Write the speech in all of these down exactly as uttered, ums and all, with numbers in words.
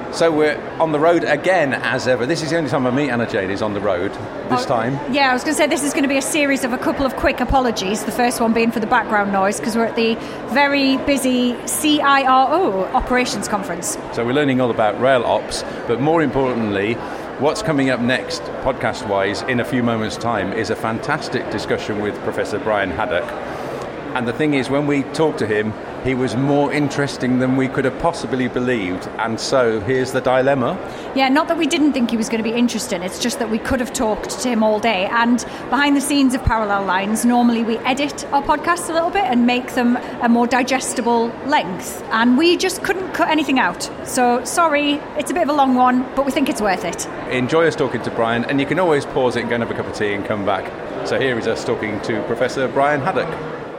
So we're on the road again, as ever. This is the only time I meet Anna Jane is on the road this oh, time. Yeah, I was going to say this is going to be a series of a couple of quick apologies. The first one being for the background noise, because we're at the very busy C I R O Operations Conference. So we're learning all about rail ops, but more importantly, what's coming up next, podcast-wise, in a few moments' time, is a fantastic discussion with Professor Brian Haddock. And the thing is, when we talked to him, he was more interesting than we could have possibly believed. And so here's the dilemma. Yeah, not that we didn't think he was going to be interesting. It's just that we could have talked to him all day. And behind the scenes of Parallel Lines, normally we edit our podcasts a little bit and make them a more digestible length. And we just couldn't cut anything out. So sorry, it's a bit of a long one, but we think it's worth it. Enjoy us talking to Brian. And you can always pause it and go and have a cup of tea and come back. So here is us talking to Professor Brian Haddock.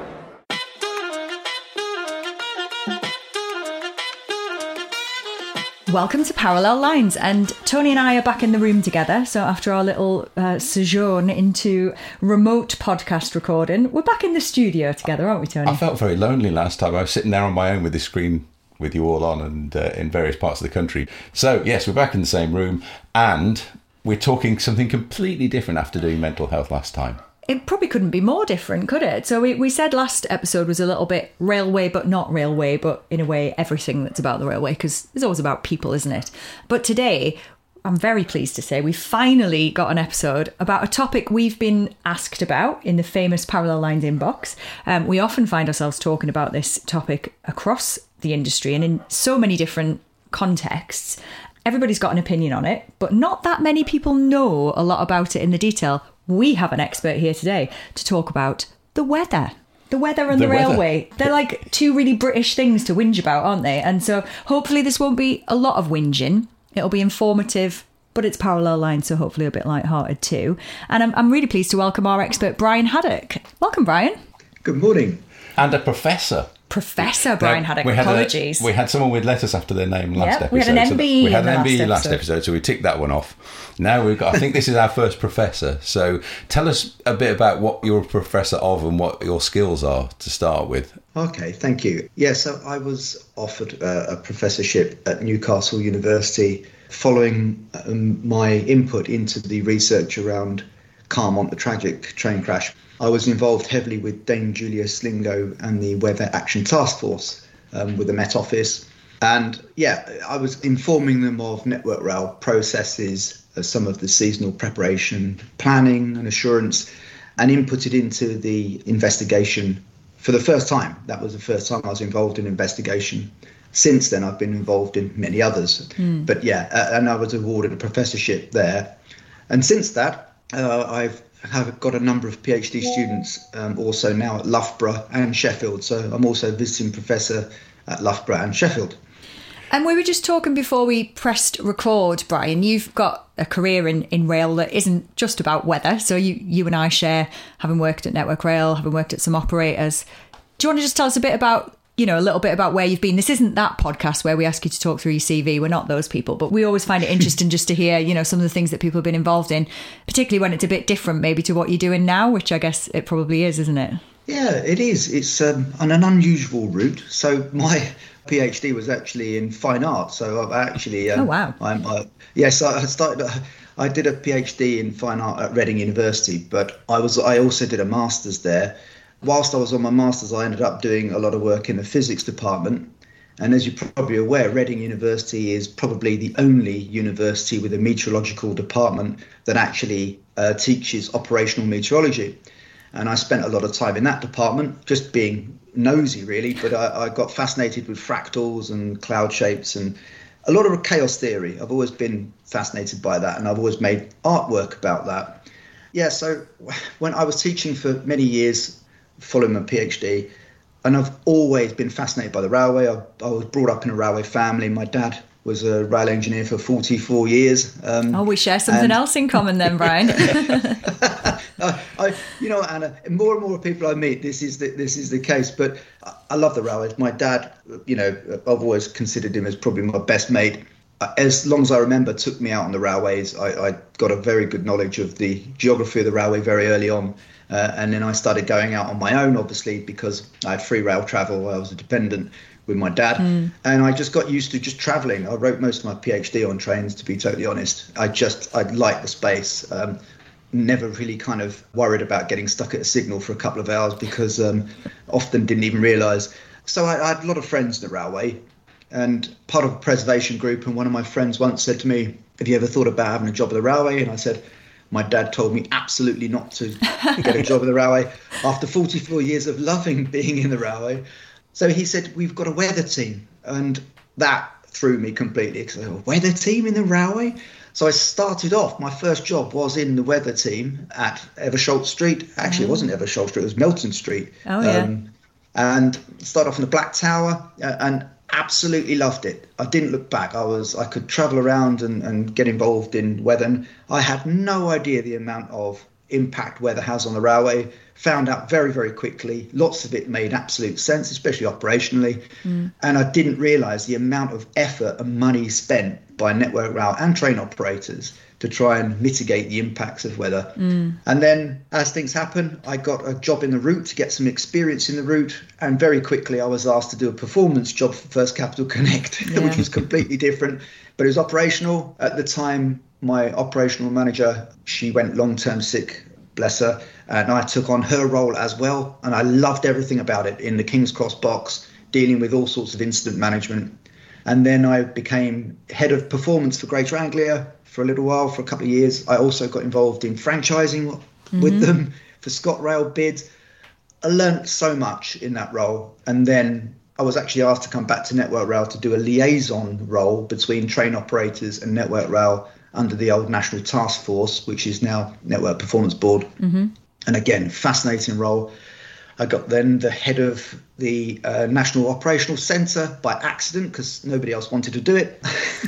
Welcome to Parallel Lines, and Tony and I are back in the room together. So after our little uh, sojourn into remote podcast recording, we're back in the studio together, aren't we, Tony? I felt very lonely last time. I was sitting there on my own with the screen with you all on and uh, in various parts of the country. So yes, we're back in the same room, and we're talking something completely different after doing mental health last time. It probably couldn't be more different, could it? So we, we said last episode was a little bit railway, but not railway, but in a way, everything that's about the railway, because it's always about people, isn't it? But today, I'm very pleased to say we finally got an episode about a topic we've been asked about in the famous Parallel Lines inbox. Um, we often find ourselves talking about this topic across the industry and in so many different contexts. Everybody's got an opinion on it, but not that many people know a lot about it in the detail. We have an expert here today to talk about the weather. The weather and the, the railway. They're like two really British things to whinge about, aren't they? And so hopefully this won't be a lot of whinging. It'll be informative, but it's Parallel Lines, so hopefully a bit lighthearted too. And I'm, I'm really pleased to welcome our expert, Brian Haddock. Welcome, Brian. Good morning. And a professor. Professor Brian now, Haddock, we had apologies. A, we had someone with letters after their name last yep, episode. We had an M B E so We had an in M B E last last episode. episode, so we ticked that one off. Now we've got, I think this is our first professor. So tell us a bit about what you're a professor of and what your skills are to start with. Okay, thank you. Yeah, so I was offered uh, a professorship at Newcastle University following um, my input into the research around Carmont, the tragic train crash. I was involved heavily with Dame Julia Slingo and the Weather Action Task Force um, with the Met Office. And yeah, I was informing them of Network Rail processes, uh, some of the seasonal preparation, planning and assurance, and inputted into the investigation for the first time. That was the first time I was involved in investigation. Since then, I've been involved in many others. Mm. But yeah, uh, and I was awarded a professorship there. And since that, uh, I've have got a number of PhD students um, also now at Loughborough and Sheffield. So I'm also a visiting professor at Loughborough and Sheffield. And we were just talking before we pressed record, Brian, you've got a career in, in rail that isn't just about weather. So you, you and I share, having worked at Network Rail, having worked at some operators. Do you want to just tell us a bit about, you know, a little bit about where you've been? This isn't that podcast where we ask you to talk through your C V. We're not those people, but we always find it interesting just to hear, you know, some of the things that people have been involved in, particularly when it's a bit different maybe to what you're doing now, which I guess it probably is, isn't it? Yeah, it is. It's um, on an unusual route. So my PhD was actually in fine art. So I've actually... Um, oh, wow. I'm, uh, yes, I started... Uh, I did a PhD in fine art at Reading University, but I was I also did a master's there. Whilst I was on my master's, I ended up doing a lot of work in the physics department. And as you're probably aware, Reading University is probably the only university with a meteorological department that actually uh, teaches operational meteorology. And I spent a lot of time in that department, just being nosy, really. But I, I got fascinated with fractals and cloud shapes and a lot of chaos theory. I've always been fascinated by that, and I've always made artwork about that. Yeah, so when I was teaching for many years, following my PhD, and I've always been fascinated by the railway. I, I was brought up in a railway family. My dad was a rail engineer for forty-four years. Um, oh, we share something and... else in common then, Brian. I, I, you know, Anna, more and more people I meet, this is the, this is the case. But I, I love the railways. My dad, you know, I've always considered him as probably my best mate. As long as I remember, took me out on the railways. I, I got a very good knowledge of the geography of the railway very early on. Uh, and then I started going out on my own, obviously, because I had free rail travel. I was a dependent with my dad. Mm. And I just got used to just traveling. I wrote most of my PhD on trains, to be totally honest. I just, I liked the space. Um, never really kind of worried about getting stuck at a signal for a couple of hours because um, often didn't even realise. So I, I had a lot of friends in the railway and part of a preservation group. And one of my friends once said to me, have you ever thought about having a job at the railway? And I said, my dad told me absolutely not to get a job at the railway after forty-four years of loving being in the railway. So he said, we've got a weather team. And that threw me completely. Because a weather team in the railway? So I started off, my first job was in the weather team at Eversholt Street. Actually, oh. It wasn't Eversholt Street, it was Melton Street. Oh, yeah. Um, and started off in the Black Tower uh, and absolutely loved it. I didn't look back. I was I could travel around and, and get involved in weather. And I had no idea the amount of impact weather has on the railway. Found out very, very quickly. Lots of it made absolute sense, especially operationally. Mm. And I didn't realise the amount of effort and money spent by Network Rail and train operators to try and mitigate the impacts of weather. Mm. And then as things happen, I got a job in the route to get some experience in the route. And very quickly I was asked to do a performance job for First Capital Connect, yeah. which was completely different. But it was operational. At the time, my operational manager, she went long-term sick, bless her. And I took on her role as well. And I loved everything about it in the King's Cross box, dealing with all sorts of incident management. And then I became head of performance for Greater Anglia for a little while, for a couple of years. I also got involved in franchising mm-hmm. with them for ScotRail bids. I learnt so much in that role. And then I was actually asked to come back to Network Rail to do a liaison role between train operators and Network Rail under the old National Task Force, which is now Network Performance Board. Mm-hmm. And again, fascinating role. I got then the head of the uh, National Operational Centre by accident because nobody else wanted to do it.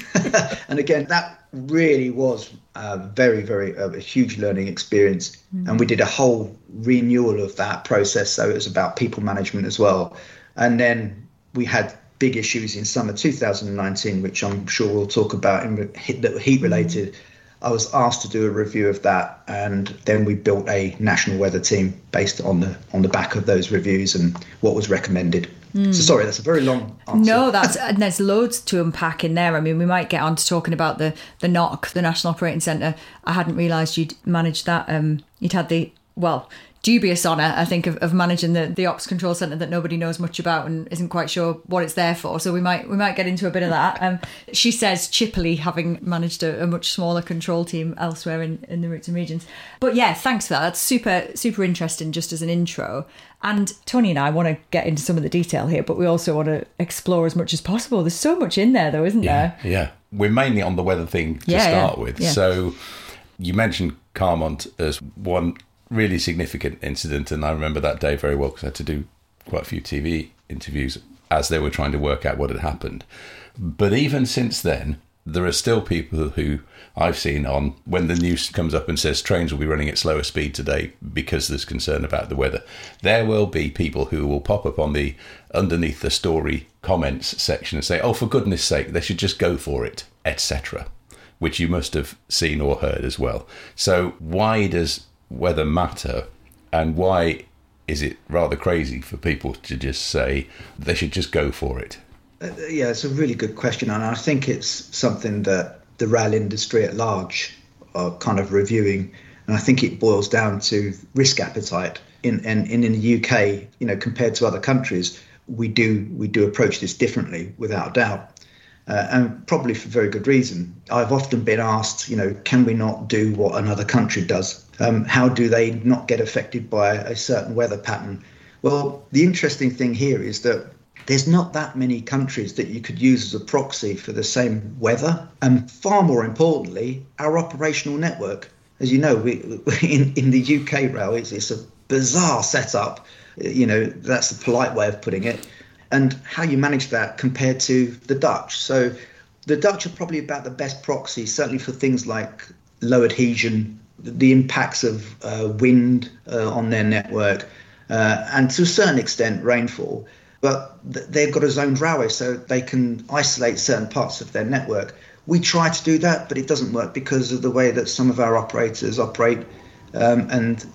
And again, that really was a very, very uh, a huge learning experience. Mm-hmm. And we did a whole renewal of that process. So it was about people management as well. And then we had big issues in summer two thousand nineteen, which I'm sure we'll talk about in heat, that were heat related. Mm-hmm. I was asked to do a review of that, and then we built a national weather team based on the on the back of those reviews and what was recommended. Mm. So sorry, that's a very long answer. No, that's and there's loads to unpack in there. I mean, we might get on to talking about the the N O C, the National Operating Centre. I hadn't realised you'd managed that. Um, you'd had the well. dubious honour, I think, of, of managing the, the Ops Control Centre that nobody knows much about and isn't quite sure what it's there for. So we might we might get into a bit of that. Um, she says chippily, having managed a, a much smaller control team elsewhere in, in the routes and regions. But yeah, thanks for that. That's super, super interesting just as an intro. And Tony and I want to get into some of the detail here, but we also want to explore as much as possible. There's so much in there though, isn't yeah, there? Yeah. We're mainly on the weather thing to yeah, start yeah, with. yeah. So you mentioned Carmont as one really significant incident, and I remember that day very well because I had to do quite a few T V interviews as they were trying to work out what had happened. But even since then, there are still people who I've seen on when the news comes up and says trains will be running at slower speed today because there's concern about the weather. There will be people who will pop up on the underneath the story comments section and say, oh, for goodness sake, they should just go for it, et cetera, which you must have seen or heard as well. So why does weather matter, and why is it rather crazy for people to just say they should just go for it? Uh, yeah, it's a really good question, and I think it's something that the rail industry at large are kind of reviewing, and I think it boils down to risk appetite. In and in, in the U K, you know, compared to other countries, we do we do approach this differently, without doubt. Uh, and probably for very good reason. I've often been asked, you know, can we not do what another country does? Um, how do they not get affected by a certain weather pattern? Well, the interesting thing here is that there's not that many countries that you could use as a proxy for the same weather. And far more importantly, our operational network. As you know, we, in, in the U K rail, it's, it's a bizarre setup. You know, that's the polite way of putting it. And how you manage that compared to the Dutch. So the Dutch are probably about the best proxy, certainly for things like low adhesion, the impacts of uh, wind uh, on their network, uh, and to a certain extent rainfall. But th- they've got a zoned railway, so they can isolate certain parts of their network. We try to do that, but it doesn't work because of the way that some of our operators operate, um, and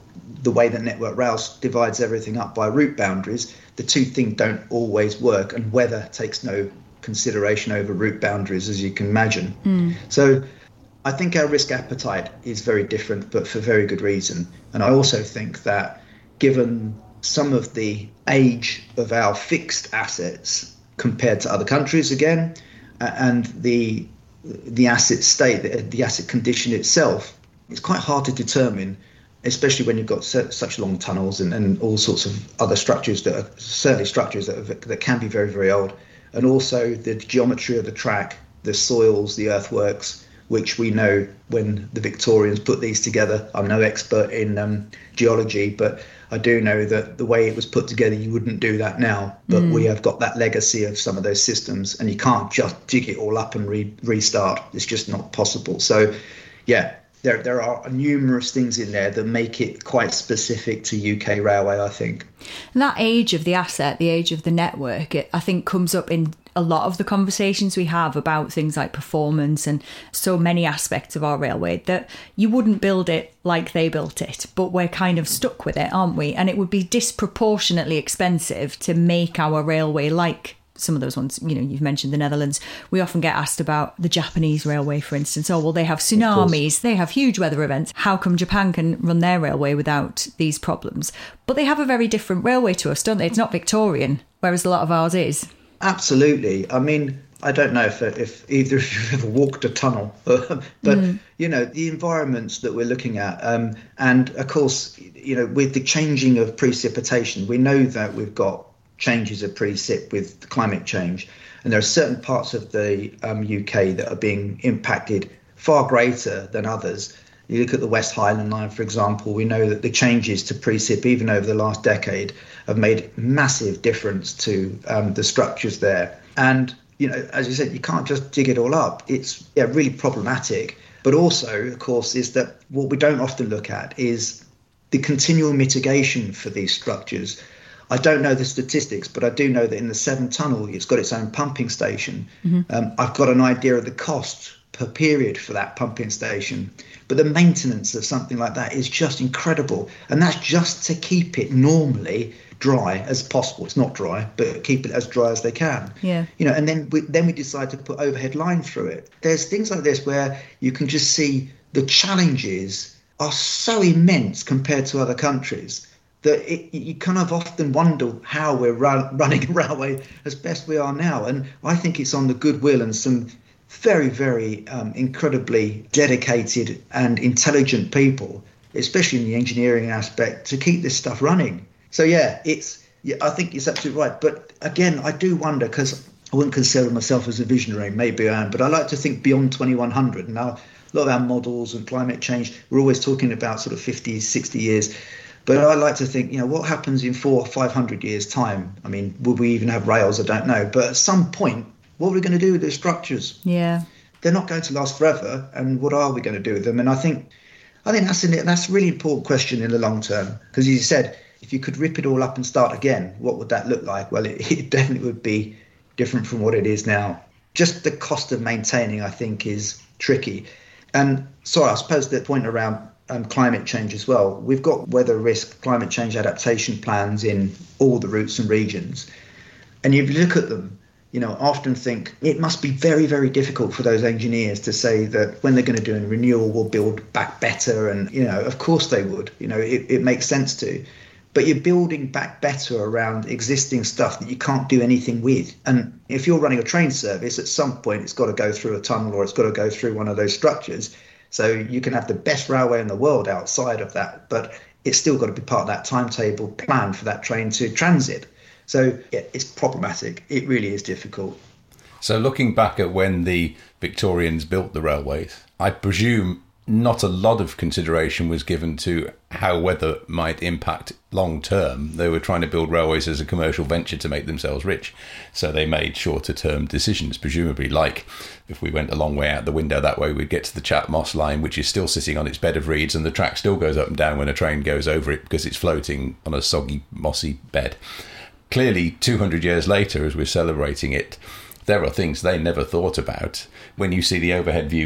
the way that Network Rail divides everything up by route boundaries, the two things don't always work, and weather takes no consideration over route boundaries, as you can imagine. Mm. So I think our risk appetite is very different, but for very good reason. And I also think that given some of the age of our fixed assets compared to other countries again, uh, and the the asset state, the, the asset condition itself, it's quite hard to determine, especially when you've got so, such long tunnels and, and all sorts of other structures that are certainly structures that, are, that can be very, very old. And also the geometry of the track, the soils, the earthworks, which we know when the Victorians put these together. I'm no expert in um, geology, but I do know that the way it was put together, you wouldn't do that now. But mm. we have got that legacy of some of those systems, and you can't just dig it all up and re- restart. It's just not possible. So, yeah, there there are numerous things in there that make it quite specific to U K railway, I think. And that age of the asset, the age of the network, it, I think comes up in a lot of the conversations we have about things like performance and so many aspects of our railway, that you wouldn't build it like they built it, but we're kind of stuck with it, aren't we? And it would be disproportionately expensive to make our railway like some of those ones. You know, you've mentioned the Netherlands. We often get asked about the Japanese railway, for instance. Oh, well, they have tsunamis, they have huge weather events. How come Japan can run their railway without these problems? But they have a very different railway to us, don't they? It's not Victorian, whereas a lot of ours is. Absolutely. I mean, I don't know if if either of you ever walked a tunnel, but mm. you know, the environments that we're looking at, um, and of course, you know, with the changing of precipitation, we know that we've got changes of precip with climate change, and there are certain parts of the um, U K that are being impacted far greater than others. You look at the West Highland Line, for example, we know that the changes to precip, even over the last decade, have made massive difference to um, the structures there. And, you know, as you said, you can't just dig it all up. It's yeah, really problematic. But also, of course, is that what we don't often look at is the continual mitigation for these structures. I don't know the statistics, but I do know that in the Severn Tunnel, it's got its own pumping station. Mm-hmm. Um, I've got an idea of the cost per period for that pumping station. But the maintenance of something like that is just incredible. And that's just to keep it normally dry as possible. It's not dry, but keep it as dry as they can. Yeah. You know, and then we, then we decide to put overhead line through it. There's things like this where you can just see the challenges are so immense compared to other countries that it, you kind of often wonder how we're run, running a railway as best we are now. And I think it's on the goodwill and some very, very um, incredibly dedicated and intelligent people, especially in the engineering aspect, to keep this stuff running. So, yeah, it's yeah, I think it's absolutely right. But again, I do wonder, because I wouldn't consider myself as a visionary, maybe I am, but I like to think beyond twenty-one hundred. Now, a lot of our models and climate change, we're always talking about sort of fifty, sixty years. But I like to think, you know, what happens in four or five hundred years' time? I mean, will we even have rails? I don't know. But at some point, what are we going to do with those structures? Yeah, they're not going to last forever. And what are we going to do with them? And I think, I think that's in, that's a really important question in the long term. Because you said, if you could rip it all up and start again, what would that look like? Well, it, it definitely would be different from what it is now. Just the cost of maintaining, I think, is tricky. And sorry, I suppose the point around um, climate change as well. We've got weather risk, climate change adaptation plans in all the routes and regions. And if you look at them, you know, I often think it must be very, very difficult for those engineers to say that when they're going to do a renewal, we'll build back better. And, you know, of course they would. You know, it, it makes sense to. But you're building back better around existing stuff that you can't do anything with. And if you're running a train service, at some point it's got to go through a tunnel or it's got to go through one of those structures. So you can have the best railway in the world outside of that, but it's still got to be part of that timetable plan for that train to transit. So yeah, it's problematic. It really is difficult. So looking back at when the Victorians built the railways, I presume not a lot of consideration was given to how weather might impact long term. They were trying to build railways as a commercial venture to make themselves rich. So they made shorter term decisions, presumably, like if we went a long way out the window that way, we'd get to the Chat Moss line, which is still sitting on its bed of reeds, and the track still goes up and down when a train goes over it because it's floating on a soggy, mossy bed. Clearly, two hundred years later, as we're celebrating it, there are things they never thought about. When you see the overhead views of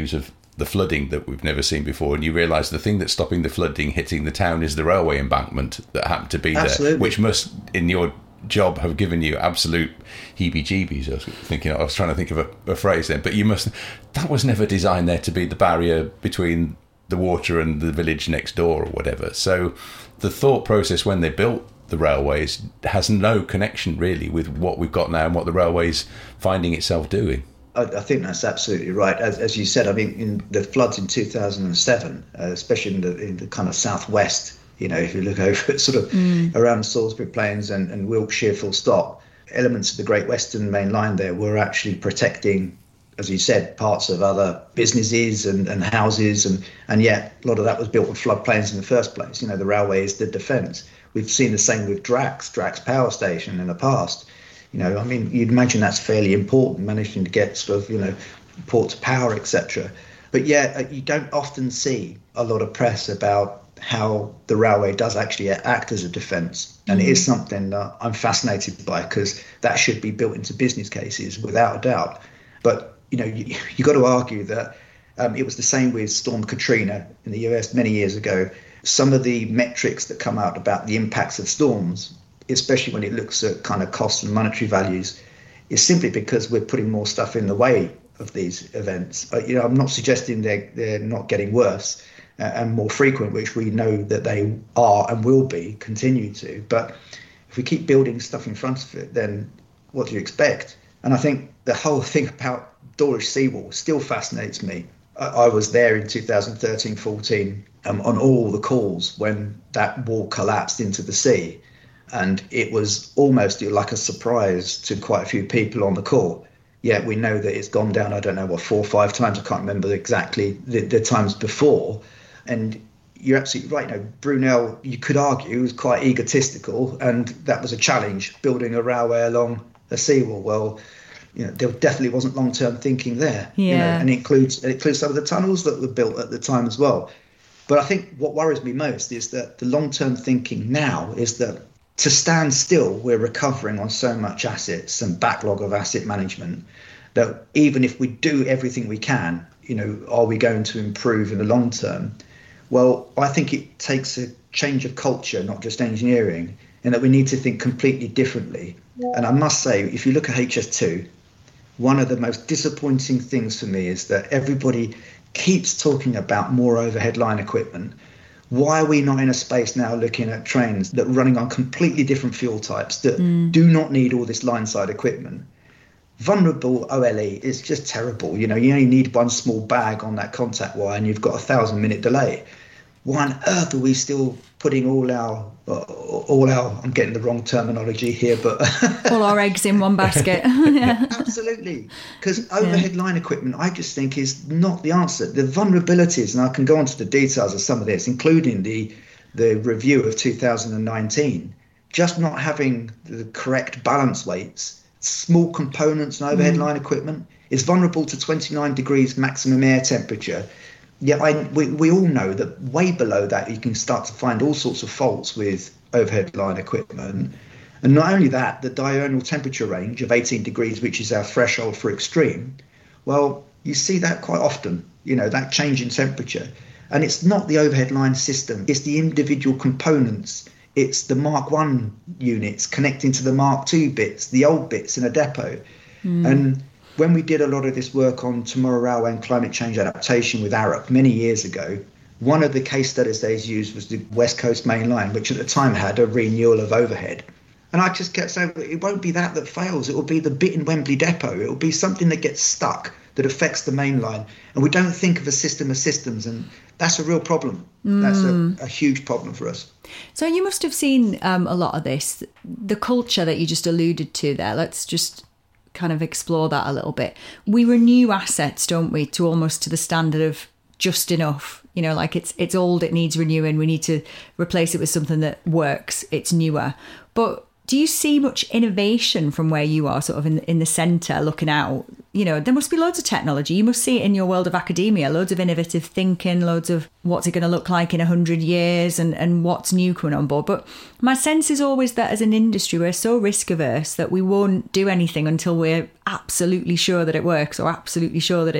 the flooding that we've never seen before, and you realise the thing that's stopping the flooding hitting the town is the railway embankment that happened to be Absolutely. there, which must, in your job, have given you absolute heebie-jeebies. I was thinking, I was trying to think of a, a phrase then, but you must, that was never designed there to be the barrier between the water and the village next door or whatever. So the thought process when they built the railways has no connection really with what we've got now and what the railway's finding itself doing. I, I think that's absolutely right. As, as you said, I mean, in the floods in two thousand seven, uh, especially in the, in the kind of southwest, you know, if you look over sort of mm. around Salisbury Plains and, and Wiltshire full stop, elements of the Great Western Main Line there were actually protecting, as you said, parts of other businesses and, and houses, and, and yet a lot of that was built on floodplains in the first place. You know, the railway is the defence. We've seen the same with Drax, Drax Power Station in the past. You know, I mean, you'd imagine that's fairly important, managing to get sort of, you know, ports of power, et cetera. But yeah, you don't often see a lot of press about how the railway does actually act as a defence. And mm. it is something that I'm fascinated by, because that should be built into business cases without a doubt. But, you know, you, you got to argue that um, it was the same with Storm Katrina in the U S many years ago. Some of the metrics that come out about the impacts of storms, especially when it looks at kind of costs and monetary values, is simply because we're putting more stuff in the way of these events. Uh, you know, I'm not suggesting they're, they're not getting worse uh, and more frequent, which we know that they are and will be, continue to. But if we keep building stuff in front of it, then what do you expect? And I think the whole thing about Dawlish Seawall still fascinates me. I, I was there in two thousand thirteen fourteen um, on all the calls when that wall collapsed into the sea. And it was almost like a surprise to quite a few people on the call. Yet we know that it's gone down, I don't know, what, four or five times. I can't remember exactly the, the times before. And you're absolutely right. You know, Brunel, you could argue, was quite egotistical. And that was a challenge, building a railway along a seawall. Well, you know, there definitely wasn't long-term thinking there. Yeah. You know, and it includes, it includes some of the tunnels that were built at the time as well. But I think what worries me most is that the long-term thinking now is that to stand still, we're recovering on so much assets and backlog of asset management that even if we do everything we can, you know, are we going to improve in the long term? Well, I think it takes a change of culture, not just engineering, and that we need to think completely differently. And I must say, if you look at H S two, one of the most disappointing things for me is that everybody keeps talking about more overhead line equipment. Why are we not in a space now looking at trains that are running on completely different fuel types that mm. do not need all this line side equipment? Vulnerable O L E is just terrible. You know, you only need one small bag on that contact wire and you've got a thousand minute delay. Why on earth are we still putting all our, uh, all our, I'm getting the wrong terminology here, but... all our eggs in one basket. Yeah. Absolutely. Because overhead yeah. line equipment, I just think, is not the answer. The vulnerabilities, and I can go on to the details of some of this, including the, the review of two thousand nineteen, just not having the correct balance weights, small components and overhead mm. line equipment is vulnerable to twenty-nine degrees maximum air temperature. Yeah, I, we, we all know that way below that you can start to find all sorts of faults with overhead line equipment. And not only that, the diurnal temperature range of eighteen degrees, which is our threshold for extreme, well, you see that quite often, you know, that change in temperature. And it's not the overhead line system, it's the individual components. It's the Mark one units connecting to the Mark two bits, the old bits in a depot. Mm. And when we did a lot of this work on Tomorrow Railway and climate change adaptation with Arup many years ago, one of the case studies they used was the West Coast Main Line, which at the time had a renewal of overhead. And I just kept saying, it won't be that that fails. It will be the bit in Wembley Depot. It will be something that gets stuck, that affects the main line. And we don't think of a system of systems. And that's a real problem. Mm. That's a, a huge problem for us. So you must have seen um, a lot of this, the culture that you just alluded to there. Let's just kind of explore that a little bit. We renew assets, don't we, to almost to the standard of just enough. You know, like it's it's old, it needs renewing, we need to replace it with something that works, it's newer. But do you see much innovation from where you are, sort of in, in the centre looking out? You know, there must be loads of technology. You must see it in your world of academia, loads of innovative thinking, loads of what's it going to look like in one hundred years and, and what's new coming on board. But my sense is always that as an industry, we're so risk averse that we won't do anything until we're absolutely sure that it works or absolutely sure that it's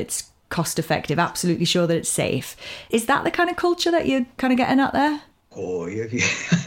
cost effective, absolutely sure that it's safe. Is that the kind of culture that you're kind of getting at there? Oh, you, you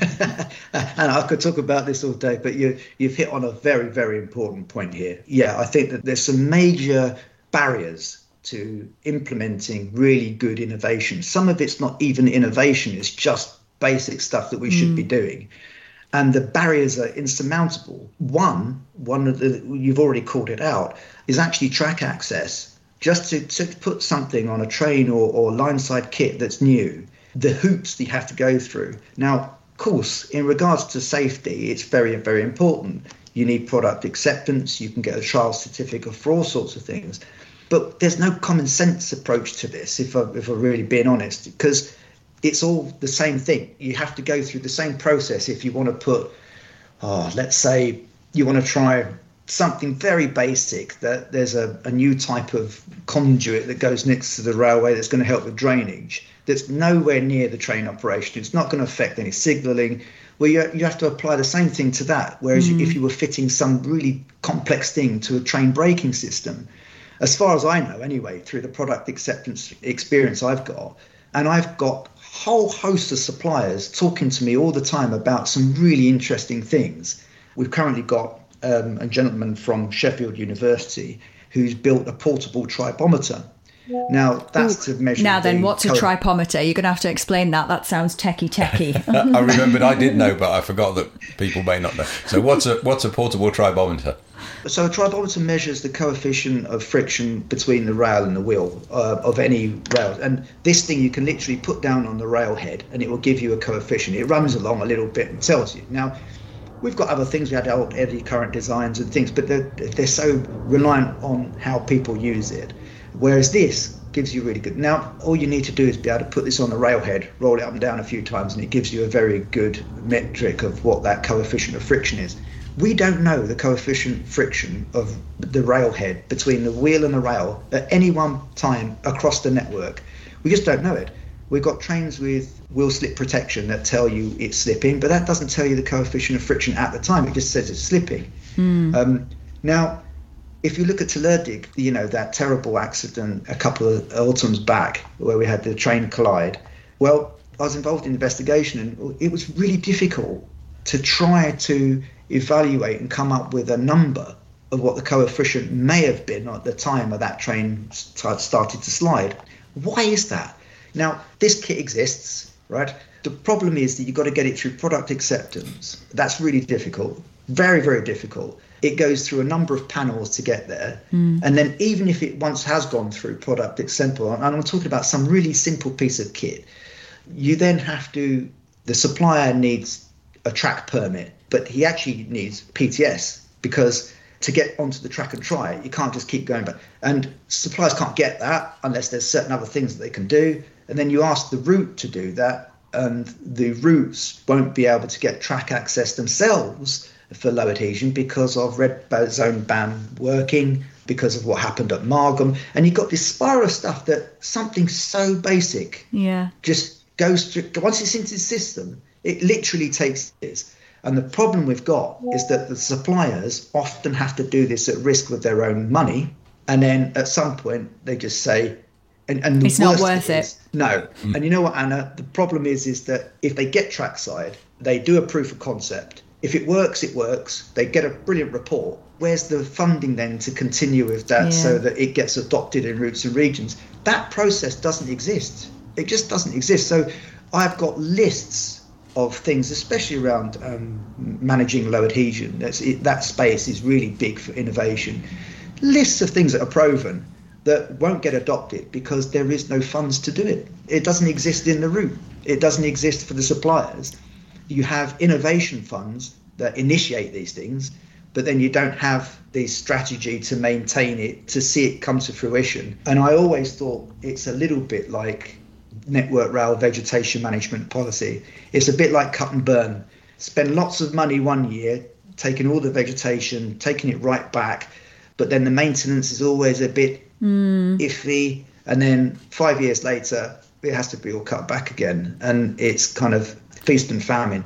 and I could talk about this all day, but you, you've hit on a very, very important point here. Yeah, I think that there's some major barriers to implementing really good innovation. Some of it's not even innovation, it's just basic stuff that we mm. should be doing. And the barriers are insurmountable. One, one of the, you've already called it out, is actually track access. Just to, to put something on a train or, or line-side kit that's new, the hoops that you have to go through. Now, of course, in regards to safety, it's very, very important. You need product acceptance. You can get a trial certificate for all sorts of things. But there's no common sense approach to this, if, I, if I'm really being honest, because it's all the same thing. You have to go through the same process if you want to put, oh, let's say you want to try something very basic, that there's a, a new type of conduit that goes next to the railway that's going to help with drainage, that's nowhere near the train operation. It's not going to affect any signalling. Well, you, you have to apply the same thing to that. Whereas mm. if you were fitting some really complex thing to a train braking system, as far as I know anyway, through the product acceptance experience I've got, and I've got a whole host of suppliers talking to me all the time about some really interesting things. We've currently got um, a gentleman from Sheffield University who's built a portable tripometer. Now, that's Ooh. to measure... Now then, the what's a code. tripometer? You're going to have to explain that. That sounds techie techie. I remembered I did know, but I forgot that people may not know. So what's a what's a portable tribometer? So a tribometer measures the coefficient of friction between the rail and the wheel uh, of any rail. And this thing you can literally put down on the rail head and it will give you a coefficient. It runs along a little bit and tells you. Now, we've got other things. We had old eddy current designs and things, but they're, they're so reliant on how people use it. Whereas this gives you really good. Now, all you need to do is be able to put this on the railhead, roll it up and down a few times, and it gives you a very good metric of what that coefficient of friction is. We don't know the coefficient friction of the railhead between the wheel and the rail at any one time across the network. We just don't know it. We've got trains with wheel slip protection that tell you it's slipping, but that doesn't tell you the coefficient of friction at the time. It just says it's slipping. Mm. Um, now, if you look at Tellurdig, you know, that terrible accident a couple of autumns back where we had the train collide, well, I was involved in the investigation and it was really difficult to try to evaluate and come up with a number of what the coefficient may have been at the time of that train started to slide. Why is that? Now, this kit exists, right? The problem is that you've got to get it through product acceptance. That's really difficult, very, very difficult. It goes through a number of panels to get there. Mm. And then even if it once has gone through product acceptance, and I'm talking about some really simple piece of kit, you then have to, the supplier needs a track permit, but he actually needs P T S because to get onto the track and try it, you can't just keep going back. And suppliers can't get that unless there's certain other things that they can do. And then you ask the route to do that, and the routes won't be able to get track access themselves for low adhesion because of red zone ban working, because of what happened at Margam. And you've got this spiral of stuff that something so basic yeah. just goes through. Once it's into the system, it literally takes this. And the problem we've got is that the suppliers often have to do this at risk with their own money. And then at some point they just say, and, and the it's not worst worth is, it. No. Mm. And you know what, Anna? The problem is, is that if they get trackside, they do a proof of concept. If it works, it works. They get a brilliant report. Where's the funding then to continue with that yeah. so that it gets adopted in routes and regions? That process doesn't exist. It just doesn't exist. So I've got lists of things, especially around um, managing low adhesion. That's it, that space is really big for innovation. Lists of things that are proven that won't get adopted because there is no funds to do it. It doesn't exist in the route. It doesn't exist for the suppliers. You have innovation funds that initiate these things, but then you don't have the strategy to maintain it, to see it come to fruition. And I always thought it's a little bit like Network Rail vegetation management policy. It's a bit like cut and burn. Spend lots of money one year, taking all the vegetation, taking it right back, but then the maintenance is always a bit mm. iffy. And then five years later, it has to be all cut back again. And it's kind of feast and famine.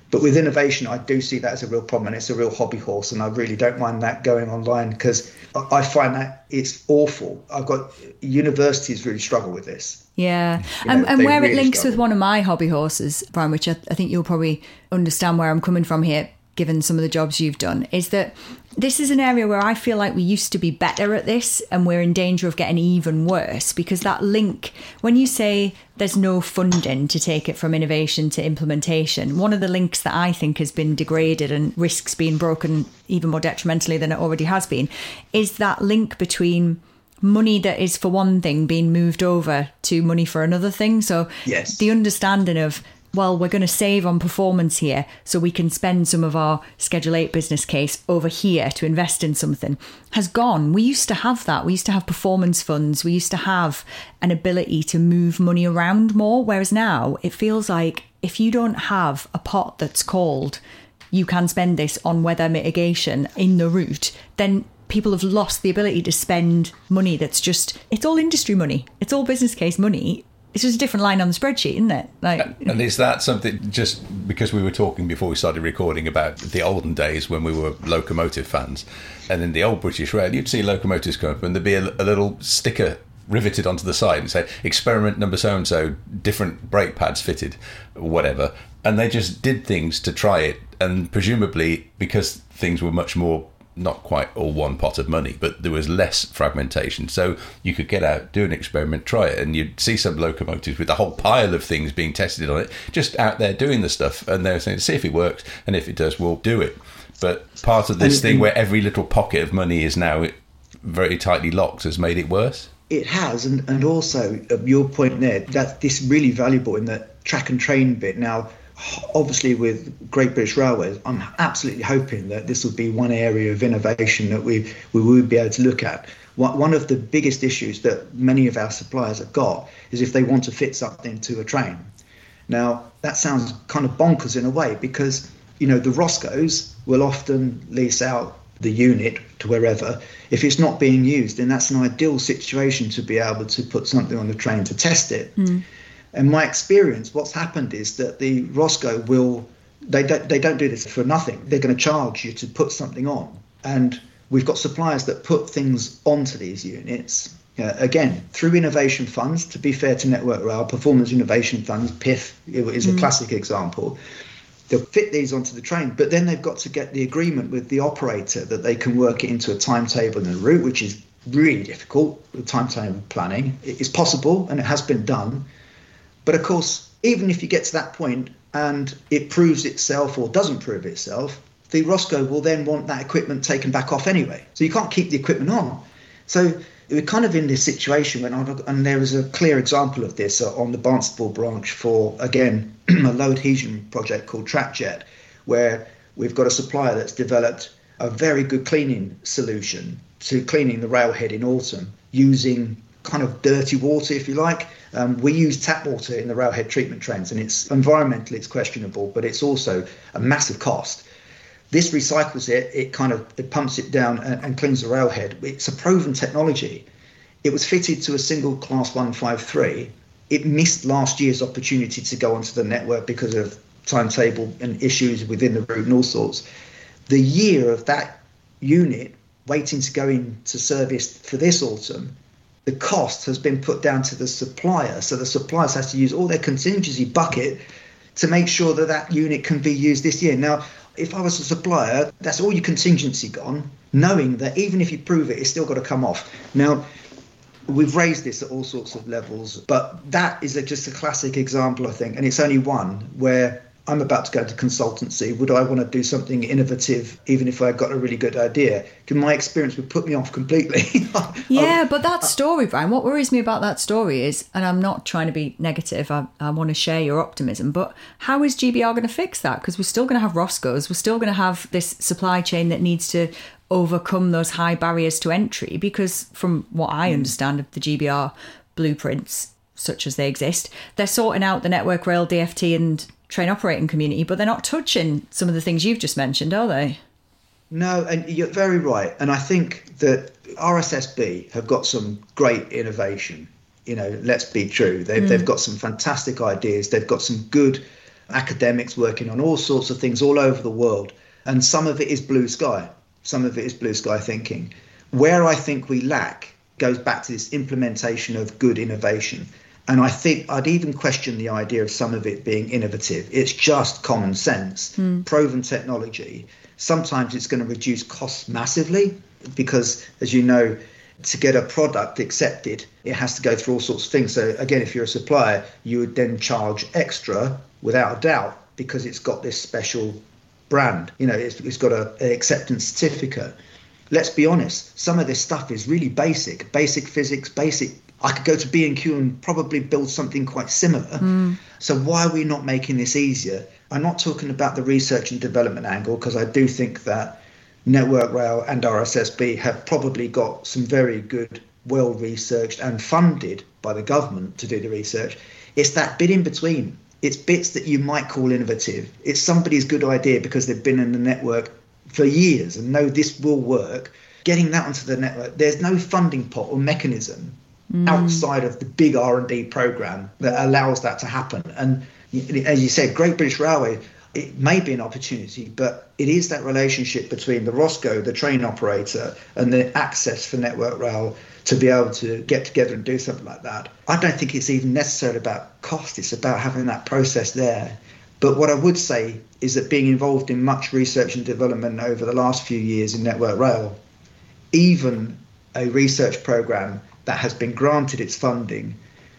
But with innovation, I do see that as a real problem, and it's a real hobby horse, and I really don't mind that going online, because I find that it's awful. I've got universities really struggle with this. Yeah, You know, and, and they where really it links struggle. with one of my hobby horses, Brian, which I, I think you'll probably understand where I'm coming from here, given some of the jobs you've done, is that this is an area where I feel like we used to be better at this, and we're in danger of getting even worse, because that link, when you say there's no funding to take it from innovation to implementation, one of the links that I think has been degraded and risks being broken even more detrimentally than it already has been, is that link between money that is for one thing being moved over to money for another thing. So Yes. the understanding of, well, we're going to save on performance here so we can spend some of our Schedule eight business case over here to invest in something, has gone. We used to have that. We used to have performance funds. We used to have an ability to move money around more, whereas now it feels like if you don't have a pot that's called, you can spend this on weather mitigation in the route, then people have lost the ability to spend money that's just, it's all industry money. It's all business case money. It's just a different line on the spreadsheet, isn't it? Like, And is that something, just because we were talking before we started recording about the olden days when we were locomotive fans, and in the old British Rail, you'd see locomotives come up and there'd be a, a little sticker riveted onto the side and say, experiment number so-and-so, different brake pads fitted, whatever. And they just did things to try it. And presumably, because things were much more, not quite all one pot of money, but there was less fragmentation. So you could get out, do an experiment, try it, and you'd see some locomotives with a whole pile of things being tested on it, just out there doing the stuff. And they're saying, see if it works, and if it does, we'll do it. But part of this And- thing where every little pocket of money is now very tightly locked has made it worse. It has, and, and also uh, your point there, that this is really valuable in the track and train bit. Now, obviously with Great British Railways, I'm absolutely hoping that this will be one area of innovation that we, we will be able to look at. One of the biggest issues that many of our suppliers have got is if they want to fit something to a train. Now, that sounds kind of bonkers in a way, because, you know, the Roscoes will often lease out the unit to wherever. If it's not being used, then that's an ideal situation to be able to put something on the train to test it. Mm. And my experience, what's happened is that the Roscoe will, they don't, they don't do this for nothing. They're going to charge you to put something on. And we've got suppliers that put things onto these units, uh, again, through innovation funds. To be fair to Network Rail, Performance Innovation Funds, P I F is a mm. classic example. They'll fit these onto the train, but then they've got to get the agreement with the operator that they can work it into a timetable and a route, which is really difficult with timetable planning. It's possible, and it has been done. But of course, even if you get to that point and it proves itself or doesn't prove itself, the Roscoe will then want that equipment taken back off anyway. So you can't keep the equipment on. So we're kind of in this situation, when I, and there is a clear example of this on the Barnstaple branch for, again, a low adhesion project called TrackJet, where we've got a supplier that's developed a very good cleaning solution to cleaning the railhead in autumn using kind of dirty water, if you like. Um, we use tap water in the railhead treatment trains, and it's environmentally it's questionable, but it's also a massive cost. This recycles it, it kind of it pumps it down and, and cleans the railhead. It's a proven technology. It was fitted to a single class one fifty-three. It missed last year's opportunity to go onto the network because of timetable and issues within the route and all sorts. The year of that unit waiting to go into service for this autumn, the cost has been put down to the supplier. So the suppliers has to use all their contingency bucket to make sure that that unit can be used this year. Now, if I was a supplier, that's all your contingency gone, knowing that even if you prove it, it's still got to come off. Now, we've raised this at all sorts of levels, but that is a, just a classic example, I think, and it's only one where I'm about to go to consultancy. Would I want to do something innovative, even if I got a really good idea? Because my experience would put me off completely. Yeah, but that story, Brian, what worries me about that story is, and I'm not trying to be negative, I, I want to share your optimism, but how is G B R going to fix that? Because we're still going to have Roscoe's, we're still going to have this supply chain that needs to overcome those high barriers to entry, because from what I understand of the G B R blueprints, such as they exist, they're sorting out the Network Rail, D F T and train operating community, but they're not touching some of the things you've just mentioned, are they? No, and you're very right. And I think that R S S B have got some great innovation. You know, let's be true. They've, mm. they've got some fantastic ideas. They've got some good academics working on all sorts of things all over the world. And some of it is blue sky. Some of it is blue sky thinking. Where I think we lack goes back to this implementation of good innovation. And I think I'd even question the idea of some of it being innovative. It's just common sense, mm. proven technology. Sometimes it's going to reduce costs massively because, as you know, to get a product accepted, it has to go through all sorts of things. So again, if you're a supplier, you would then charge extra without a doubt because it's got this special brand. You know, it's, it's got a, an acceptance certificate. Let's be honest, some of this stuff is really basic, basic physics, basic. I could go to B and Q and probably build something quite similar. Mm. So why are we not making this easier? I'm not talking about the research and development angle, because I do think that Network Rail and R S S B have probably got some very good, well-researched and funded by the government to do the research. It's that bit in between. It's bits that you might call innovative. It's somebody's good idea because they've been in the network for years and know this will work. Getting that onto the network, there's no funding pot or mechanism mm. outside of the big R and D program that allows that to happen. And as you said, Great British Railway, it may be an opportunity, but it is that relationship between the Roscoe, the train operator, and the access for Network Rail to be able to get together and do something like that. I don't think it's even necessarily about cost. It's about having that process there. But what I would say is that being involved in much research and development over the last few years in Network Rail, even a research program that has been granted its funding,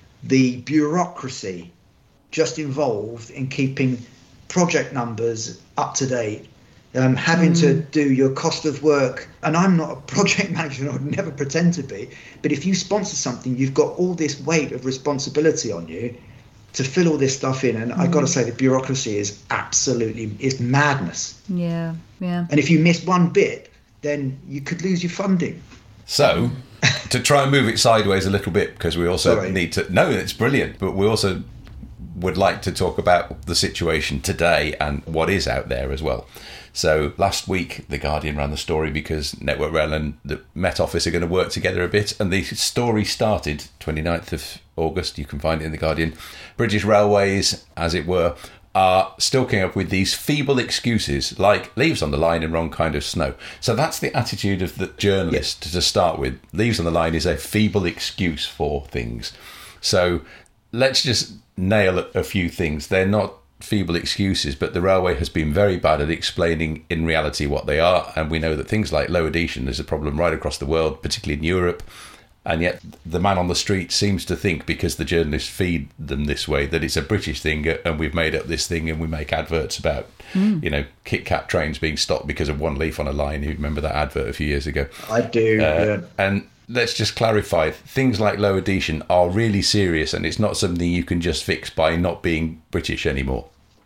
the bureaucracy just involved in keeping project numbers up to date, um, having mm. to do your cost of work. And I'm not a project manager, and I would never pretend to be, but if you sponsor something, you've got all this weight of responsibility on you to fill all this stuff in. And mm. I've got to say, the bureaucracy is absolutely, it's madness. Yeah, yeah. And if you miss one bit, then you could lose your funding. So, to try and move it sideways a little bit, because we also Sorry. need to... No, it's brilliant, but we also would like to talk about the situation today and what is out there as well. So last week, The Guardian ran the story because Network Rail and the Met Office are going to work together a bit. And the story started twenty-ninth of August. You can find it in The Guardian. British Railways, as it were, are still coming up with these feeble excuses like leaves on the line and wrong kind of snow. So that's the attitude of the journalist yes. to start with. Leaves on the line is a feeble excuse for things. So let's just nail a few things. They're not feeble excuses, but the railway has been very bad at explaining in reality what they are. And we know that things like low adhesion is a problem right across the world, particularly in Europe. And yet the man on the street seems to think, because the journalists feed them this way, that it's a British thing and we've made up this thing and we make adverts about, mm. you know, Kit Kat trains being stopped because of one leaf on a line. You remember that advert a few years ago? I do, uh, yeah. And let's just clarify, things like low adhesion are really serious, and it's not something you can just fix by not being British anymore.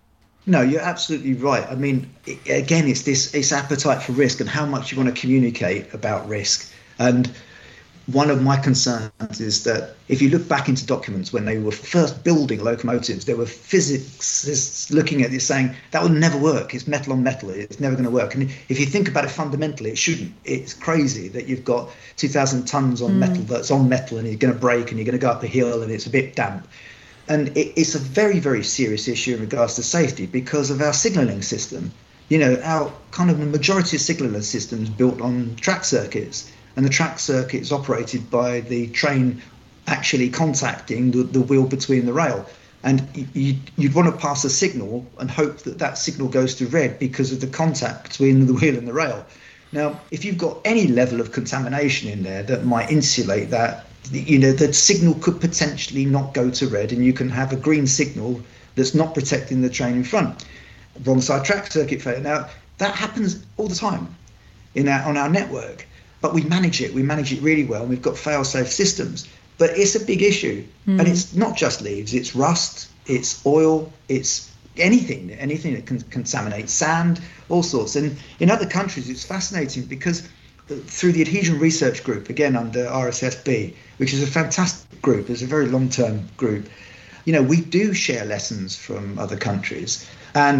No, you're absolutely right. I mean, it, again, it's this it's appetite for risk and how much you want to communicate about risk. And one of my concerns is that if you look back into documents when they were first building locomotives, there were physicists looking at this saying that will never work. It's metal on metal. It's never going to work. And if you think about it fundamentally, it shouldn't. It's crazy that you've got two thousand tons on mm. metal that's on metal and you're going to break and you're going to go up a hill and it's a bit damp. And it, it's a very, very serious issue in regards to safety because of our signalling system. You know, our kind of the majority of signalling systems built on track circuits. And the track circuit is operated by the train actually contacting the, the wheel between the rail. And you, you'd want to pass a signal and hope that that signal goes to red because of the contact between the wheel and the rail. Now, if you've got any level of contamination in there that might insulate that, you know, the signal could potentially not go to red and you can have a green signal that's not protecting the train in front. Wrong side track circuit failure. Now, that happens all the time in our, on our network. But we manage it. We manage it really well. And we've got fail-safe systems. But it's a big issue. Mm. And it's not just leaves. It's rust. It's oil. It's anything. Anything that can contaminate sand, all sorts. And in other countries, it's fascinating because through the Adhesion Research Group, again under R S S B, which is a fantastic group, it's a very long-term group, you know, we do share lessons from other countries. And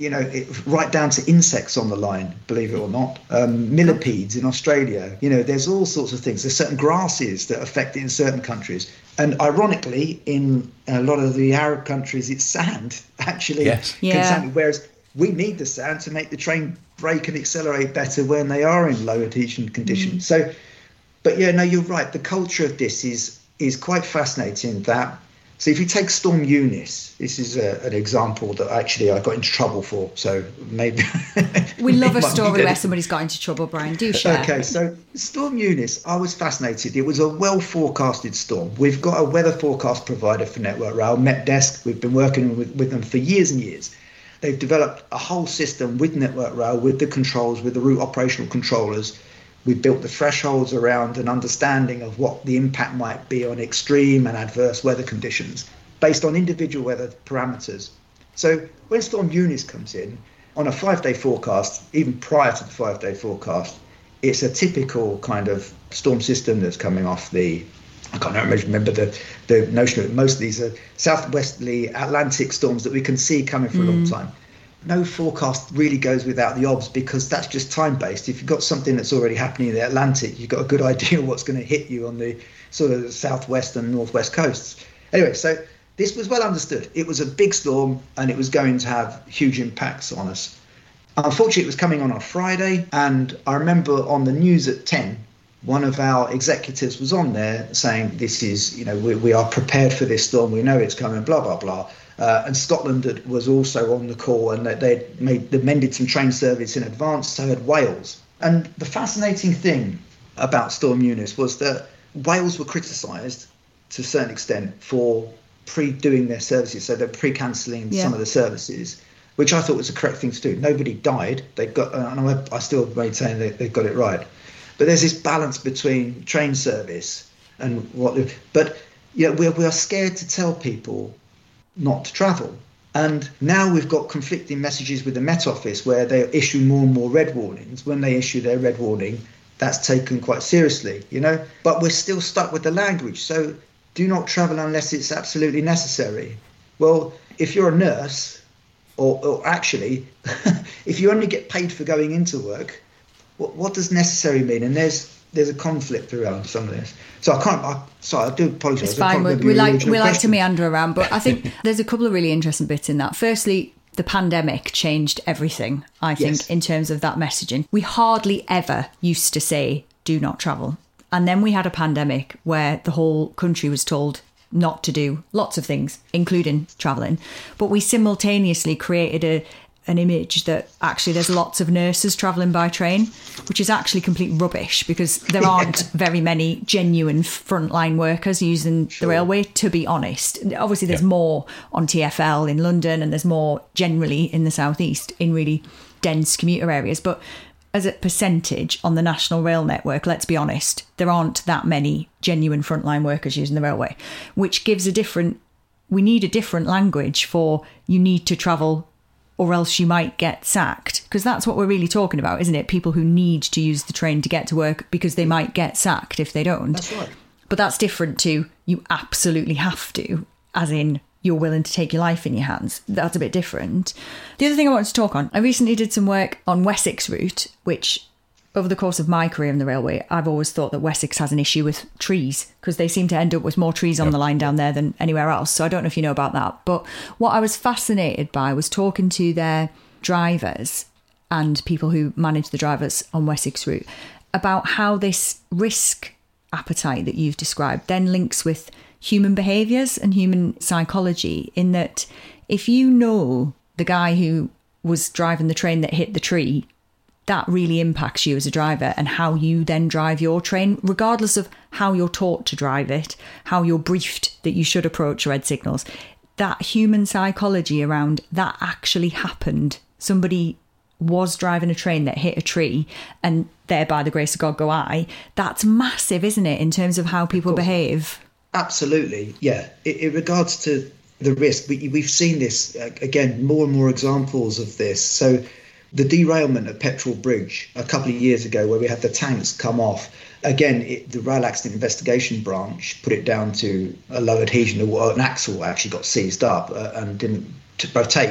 you know, it, right down to insects on the line, believe it or not. Um, millipedes in Australia, you know, there's all sorts of things. There's certain grasses that affect it in certain countries. And ironically, in a lot of the Arab countries, it's sand, actually. Yes. Yeah. Sand, whereas we need the sand to make the train brake and accelerate better when they are in low adhesion conditions. Mm. So, but yeah, no, you're right. The culture of this is is quite fascinating. That so if you take Storm Eunice, this is a, an example that actually I got into trouble for. So maybe we love a story where somebody's got into trouble. Brian, do share. Okay, so Storm Eunice, I was fascinated. It was a well forecasted storm. We've got a weather forecast provider for Network Rail, MetDesk. We've been working with, with them for years and years. They've developed a whole system with Network Rail, with the controls, with the route operational controllers. We built the thresholds around an understanding of what the impact might be on extreme and adverse weather conditions based on individual weather parameters. So when Storm Eunice comes in, on a five-day forecast, even prior to the five-day forecast, it's a typical kind of storm system that's coming off the, I can't remember the, the notion of it. Most of these are southwesterly Atlantic storms that we can see coming for mm. a long time. No forecast really goes without the obs because that's just time-based. If you've got something that's already happening in the Atlantic, you've got a good idea of what's going to hit you on the sort of the southwest and northwest coasts. Anyway, so this was well understood. It was a big storm and it was going to have huge impacts on us. Unfortunately, it was coming on on Friday, and I remember on the news at ten, one of our executives was on there saying, this is, you know, we, we are prepared for this storm. We know it's coming, blah, blah, blah. Uh, and Scotland was also on the call, and they made they mended some train service in advance, so had Wales. And the fascinating thing about Storm Eunice was that Wales were criticised to a certain extent for pre-doing their services, so they're pre-cancelling yeah. some of the services, which I thought was the correct thing to do. Nobody died. They got, and I, I still maintain they, they got it right. But there's this balance between train service and what. But yeah, we we are scared to tell people not to travel. And now we've got conflicting messages with the Met Office where they issue more and more red warnings. When they issue their red warning, that's taken quite seriously, you know. But we're still stuck with the language. So do not travel unless it's absolutely necessary. Well, if you're a nurse, or, or actually, if you only get paid for going into work, what, what does necessary mean? And there's there's a conflict around some of this. So I can't, I, sorry, I do apologise. It's fine, we, we like we like to meander around, but I think there's a couple of really interesting bits in that. Firstly, the pandemic changed everything, I think, yes. in terms of that messaging. We hardly ever used to say, do not travel. And then we had a pandemic where the whole country was told not to do lots of things, including travelling. But we simultaneously created a an image that actually there's lots of nurses travelling by train, which is actually complete rubbish because there aren't yeah. very many genuine frontline workers using sure. the railway, to be honest. Obviously, there's yeah. more on T F L in London and there's more generally in the southeast in really dense commuter areas. But as a percentage on the national rail network, let's be honest, there aren't that many genuine frontline workers using the railway, which gives a different, we need a different language for you need to travel or else you might get sacked, because that's what we're really talking about, isn't it? People who need to use the train to get to work because they might get sacked if they don't. That's right. But that's different to you absolutely have to, as in you're willing to take your life in your hands. That's a bit different. The other thing I wanted to talk on, I recently did some work on Wessex route, which over the course of my career in the railway, I've always thought that Wessex has an issue with trees because they seem to end up with more trees on yep. the line down there than anywhere else. So I don't know if you know about that. But what I was fascinated by was talking to their drivers and people who manage the drivers on Wessex route about how this risk appetite that you've described then links with human behaviours and human psychology, in that if you know the guy who was driving the train that hit the tree, that really impacts you as a driver and how you then drive your train, regardless of how you're taught to drive it, how you're briefed that you should approach red signals. That human psychology around that actually happened. Somebody was driving a train that hit a tree and there, by the grace of God, go I. That's massive, isn't it, in terms of how people behave? Absolutely, yeah. In, in regards to the risk, we, we've seen this, uh, again, more and more examples of this. So the derailment at Petrel Bridge a couple of years ago, where we had the tanks come off, again, it, the Rail Accident Investigation Branch put it down to a low adhesion, or an axle actually got seized up uh, and didn't rotate.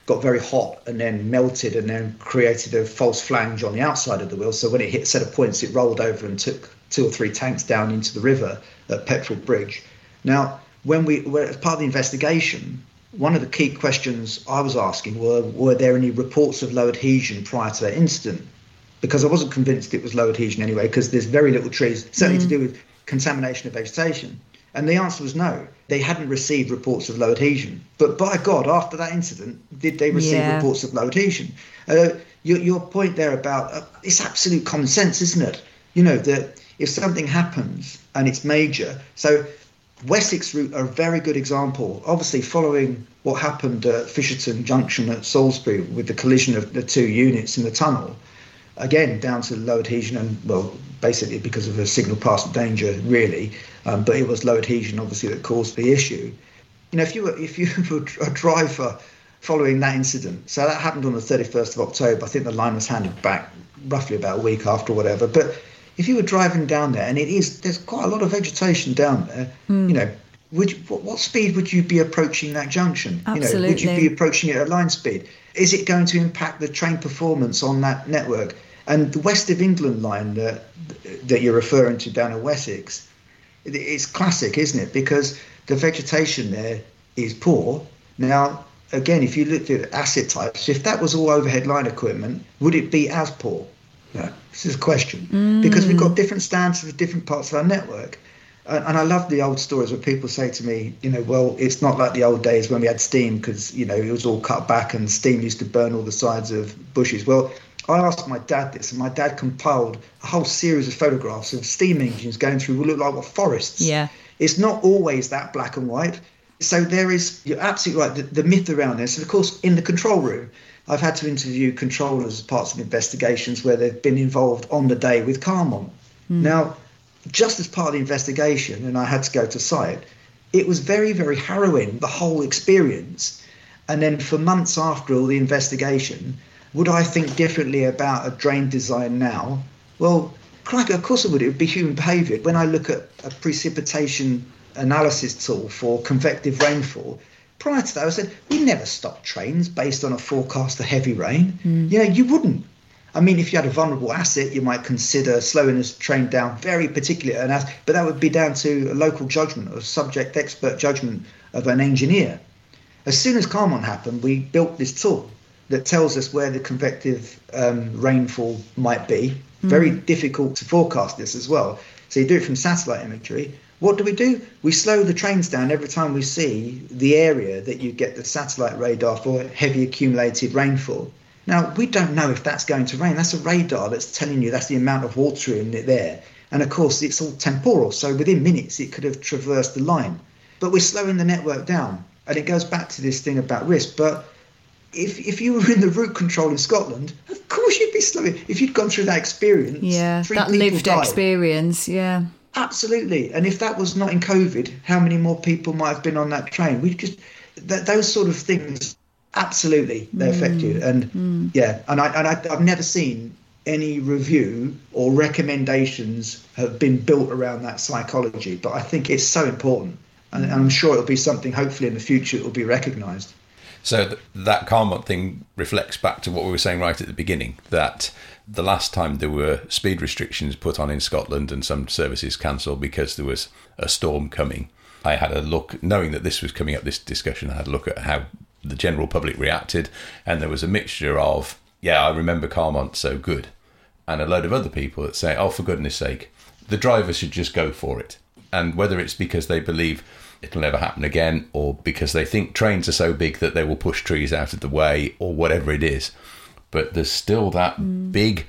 got very hot and then melted and then created a false flange on the outside of the wheel. So when it hit a set of points, it rolled over and took two or three tanks down into the river at Petrel Bridge. Now, when we were as part of the investigation, one of the key questions I was asking were, were there any reports of low adhesion prior to that incident? Because I wasn't convinced it was low adhesion anyway, because there's very little trees, certainly mm. to do with contamination of vegetation. And the answer was no. They hadn't received reports of low adhesion. But by God, after that incident, did they receive yeah. reports of low adhesion? Uh, your, your point there about, uh, it's absolute common sense, isn't it? You know, that if something happens and it's major, so Wessex route are a very good example. Obviously, following what happened at Fisherton Junction at Salisbury with the collision of the two units in the tunnel, again, down to low adhesion and, well, basically because of a signal pass of danger, really. Um, but it was low adhesion, obviously, that caused the issue. You know, if you were, if you were a driver following that incident, so that happened on the thirty-first of October. I think the line was handed back roughly about a week after or whatever. But if you were driving down there, and it is, there's quite a lot of vegetation down there, mm. you know, would you, what, what speed would you be approaching that junction? Absolutely. You know, would you be approaching it at line speed? Is it going to impact the train performance on that network? And the West of England line that that you're referring to down in Wessex, it's classic, isn't it? Because the vegetation there is poor. Now, again, if you looked at asset types, if that was all overhead line equipment, would it be as poor? No, this is a question. Mm. Because we've got different standards for different parts of our network. And, and I love the old stories where people say to me, you know, well, it's not like the old days when we had steam because, you know, it was all cut back and steam used to burn all the sides of bushes. Well, I asked my dad this, and my dad compiled a whole series of photographs of steam engines going through what look like what forests. Yeah. It's not always that black and white. So there is, you're absolutely right, the, the myth around this. And of course, in the control room, I've had to interview controllers as parts of investigations where they've been involved on the day with Carmont. Mm. Now, just as part of the investigation, and I had to go to site, it was very, very harrowing, the whole experience. And then for months after all the investigation, would I think differently about a drain design now? Well, crikey, of course I would. It would be human behaviour. When I look at a precipitation analysis tool for convective rainfall, prior to that I said, we never stop trains based on a forecast of heavy rain. Mm. You know, you wouldn't. I mean, if you had a vulnerable asset, you might consider slowing this train down very particularly, but that would be down to a local judgment or subject expert judgment of an engineer. As soon as Carmont happened, we built this tool that tells us where the convective um, rainfall might be. Mm. Very difficult to forecast this as well. So you do it from satellite imagery. What do we do? We slow the trains down every time we see the area that you get the satellite radar for heavy accumulated rainfall. Now, we don't know if that's going to rain. That's a radar that's telling you that's the amount of water in it there. And of course, it's all temporal. So within minutes, it could have traversed the line. But we're slowing the network down. And it goes back to this thing about risk. But If if you were in the route control in Scotland, of course you'd be slowing. If you'd gone through that experience, yeah, that lived died. experience, yeah, absolutely. And if that was not in COVID, how many more people might have been on that train? We just that those sort of things, absolutely, they mm. affect you. And mm. yeah, and I and I, I've never seen any review or recommendations have been built around that psychology. But I think it's so important, and, and I'm sure it'll be something. Hopefully, in the future, it will be recognised. So th- that Carmont thing reflects back to what we were saying right at the beginning, that the last time there were speed restrictions put on in Scotland and some services cancelled because there was a storm coming, I had a look, knowing that this was coming up, this discussion, I had a look at how the general public reacted, and there was a mixture of, yeah, I remember Carmont so good, and a load of other people that say, oh, for goodness sake, the driver should just go for it. And whether it's because they believe it'll never happen again, or because they think trains are so big that they will push trees out of the way, or whatever it is. But there's still that mm. big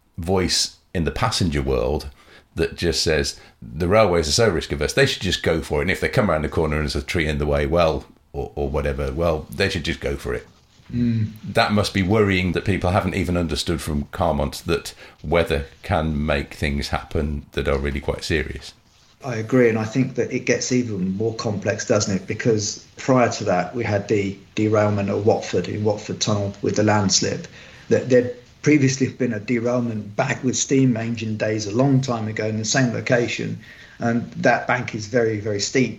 voice in the passenger world that just says the railways are so risk averse, they should just go for it. And if they come around the corner and there's a tree in the way, well, or, or whatever, well, they should just go for it. Mm. That must be worrying that people haven't even understood from Carmont that weather can make things happen that are really quite serious. I agree, and I think that it gets even more complex, doesn't it? Because prior to that, we had the derailment at Watford, in Watford Tunnel with the landslip. That there'd previously been a derailment back with steam engine days a long time ago in the same location, and that bank is very, very steep.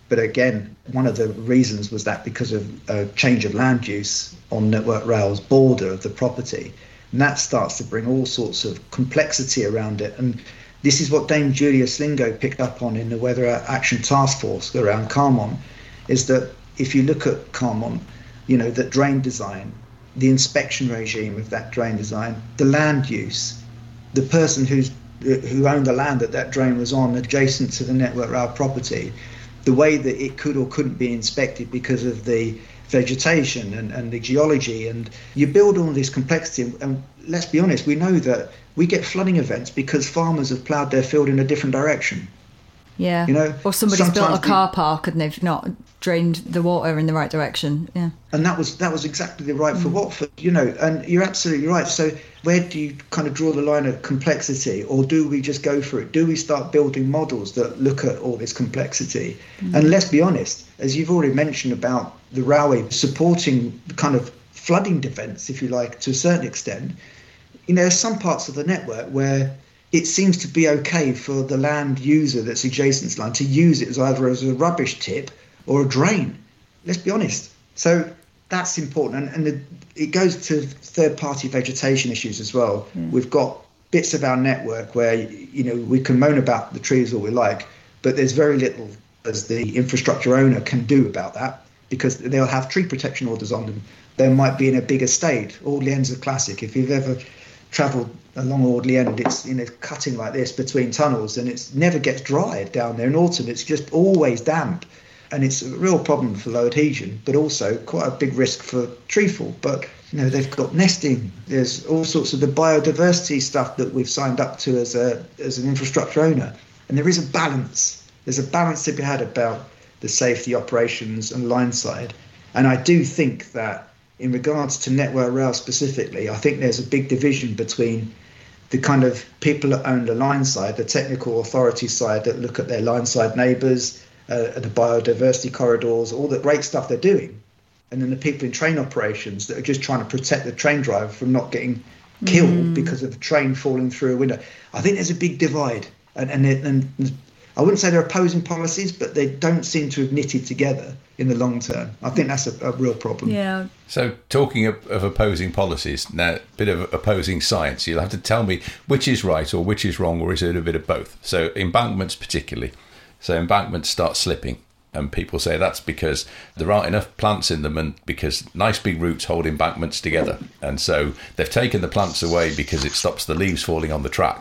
But again, one of the reasons was that because of a change of land use on Network Rail's border of the property, and that starts to bring all sorts of complexity around it. And this is what Dame Julia Slingo picked up on in the Weather Action Task Force around Carmont, is that if you look at Carmont, you know, that drain design, the inspection regime of that drain design, the land use, the person who's who owned the land that that drain was on adjacent to the Network Rail property, the way that it could or couldn't be inspected because of the vegetation and, and the geology, and you build all this complexity. And, and let's be honest, we know that we get flooding events because farmers have ploughed their field in a different direction. Yeah, you know, or somebody's built a the, car park and they've not drained the water in the right direction. Yeah, and that was that was exactly the right mm. for Watford. You know, and you're absolutely right. So where do you kind of draw the line of complexity, or do we just go for it? Do we start building models that look at all this complexity? Mm. And let's be honest, as you've already mentioned about the railway supporting the kind of flooding defence, if you like, to a certain extent, you know, there's some parts of the network where it seems to be okay for the land user that's adjacent to the line to use it as either as a rubbish tip or a drain. Let's be honest. So that's important. And, and the, it goes to third-party vegetation issues as well. Mm. We've got bits of our network where, you know, we can moan about the trees all we like, but there's very little as the infrastructure owner can do about that, because they'll have tree protection orders on them. They might be in a big estate. Audley End's a classic. If you've ever travelled along Audley End, it's, you know, cutting like this between tunnels, and it never gets dried down there in autumn. It's just always damp, and it's a real problem for low adhesion, but also quite a big risk for treefall. But you know, they've got nesting. There's all sorts of the biodiversity stuff that we've signed up to as a as an infrastructure owner, and there is a balance. There's a balance to be had about the safety, operations, and line side. And I do think that in regards to Network Rail specifically, I think there's a big division between the kind of people that own the line side, the technical authority side that look at their line side neighbours, uh, the biodiversity corridors, all the great stuff they're doing, and then the people in train operations that are just trying to protect the train driver from not getting killed mm. because of a train falling through a window. I think there's a big divide, and and, it, and I wouldn't say they're opposing policies, but they don't seem to have knitted together in the long term. I think that's a, a real problem. Yeah. So talking of, of opposing policies, now a bit of opposing science, you'll have to tell me which is right or which is wrong, or is it a bit of both? So embankments particularly. So embankments start slipping, and people say that's because there aren't enough plants in them, and because nice big roots hold embankments together. And so they've taken the plants away because it stops the leaves falling on the track,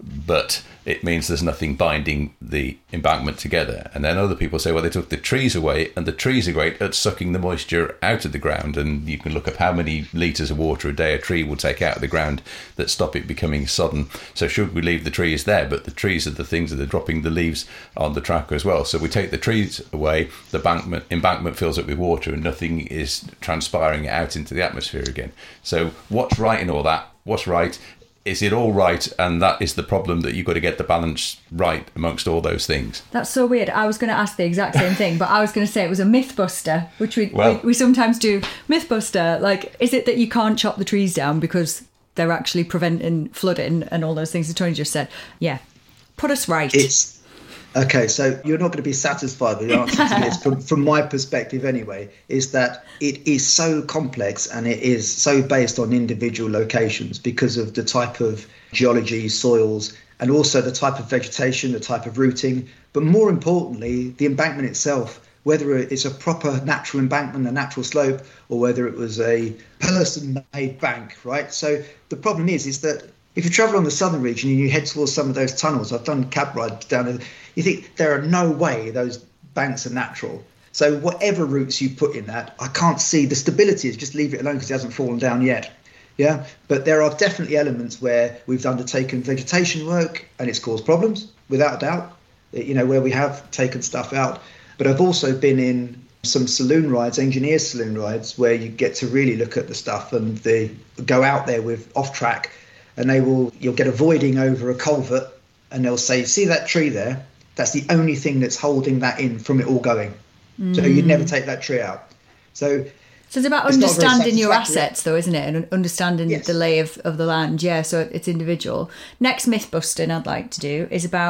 but it means there's nothing binding the embankment together. And then other people say, well, they took the trees away, and the trees are great at sucking the moisture out of the ground. And you can look up how many litres of water a day a tree will take out of the ground that stop it becoming sodden. So should we leave the trees there? But the trees are the things that are dropping the leaves on the track as well. So we take the trees away, the embankment, embankment fills up with water, and nothing is transpiring out into the atmosphere again. So what's right in all that? What's right? Is it all right? And that is the problem, that you've got to get the balance right amongst all those things. That's so weird. I was going to ask the exact same thing, but I was going to say it was a Mythbuster, which we, well, we we sometimes do. Mythbuster, like, is it that you can't chop the trees down because they're actually preventing flooding and all those things that Tony just said? Yeah. Put us right. It's okay, so you're not going to be satisfied with the answer to this, from, from my perspective anyway, is that it is so complex, and it is so based on individual locations because of the type of geology, soils, and also the type of vegetation, the type of routing. But more importantly, the embankment itself, whether it's a proper natural embankment, a natural slope, or whether it was a person-made bank, right? So the problem is, is that if you travel on the southern region and you head towards some of those tunnels, I've done cab rides down there, you think there are no way those banks are natural. So whatever routes you put in that, I can't see the stability is just leave it alone because it hasn't fallen down yet. Yeah, but there are definitely elements where we've undertaken vegetation work and it's caused problems, without a doubt, you know, where we have taken stuff out. But I've also been in some saloon rides, engineer saloon rides, where you get to really look at the stuff, and they go out there with off track, and they will, you'll get a voiding over a culvert, and they'll say, see that tree there? That's the only thing that's holding that in from it all going. Mm. So you'd never take that tree out. So, so it's about it's understanding your assets, though, isn't it? And understanding yes. the lay of, of the land. Yeah, so it's individual. Next myth busting I'd like to do is about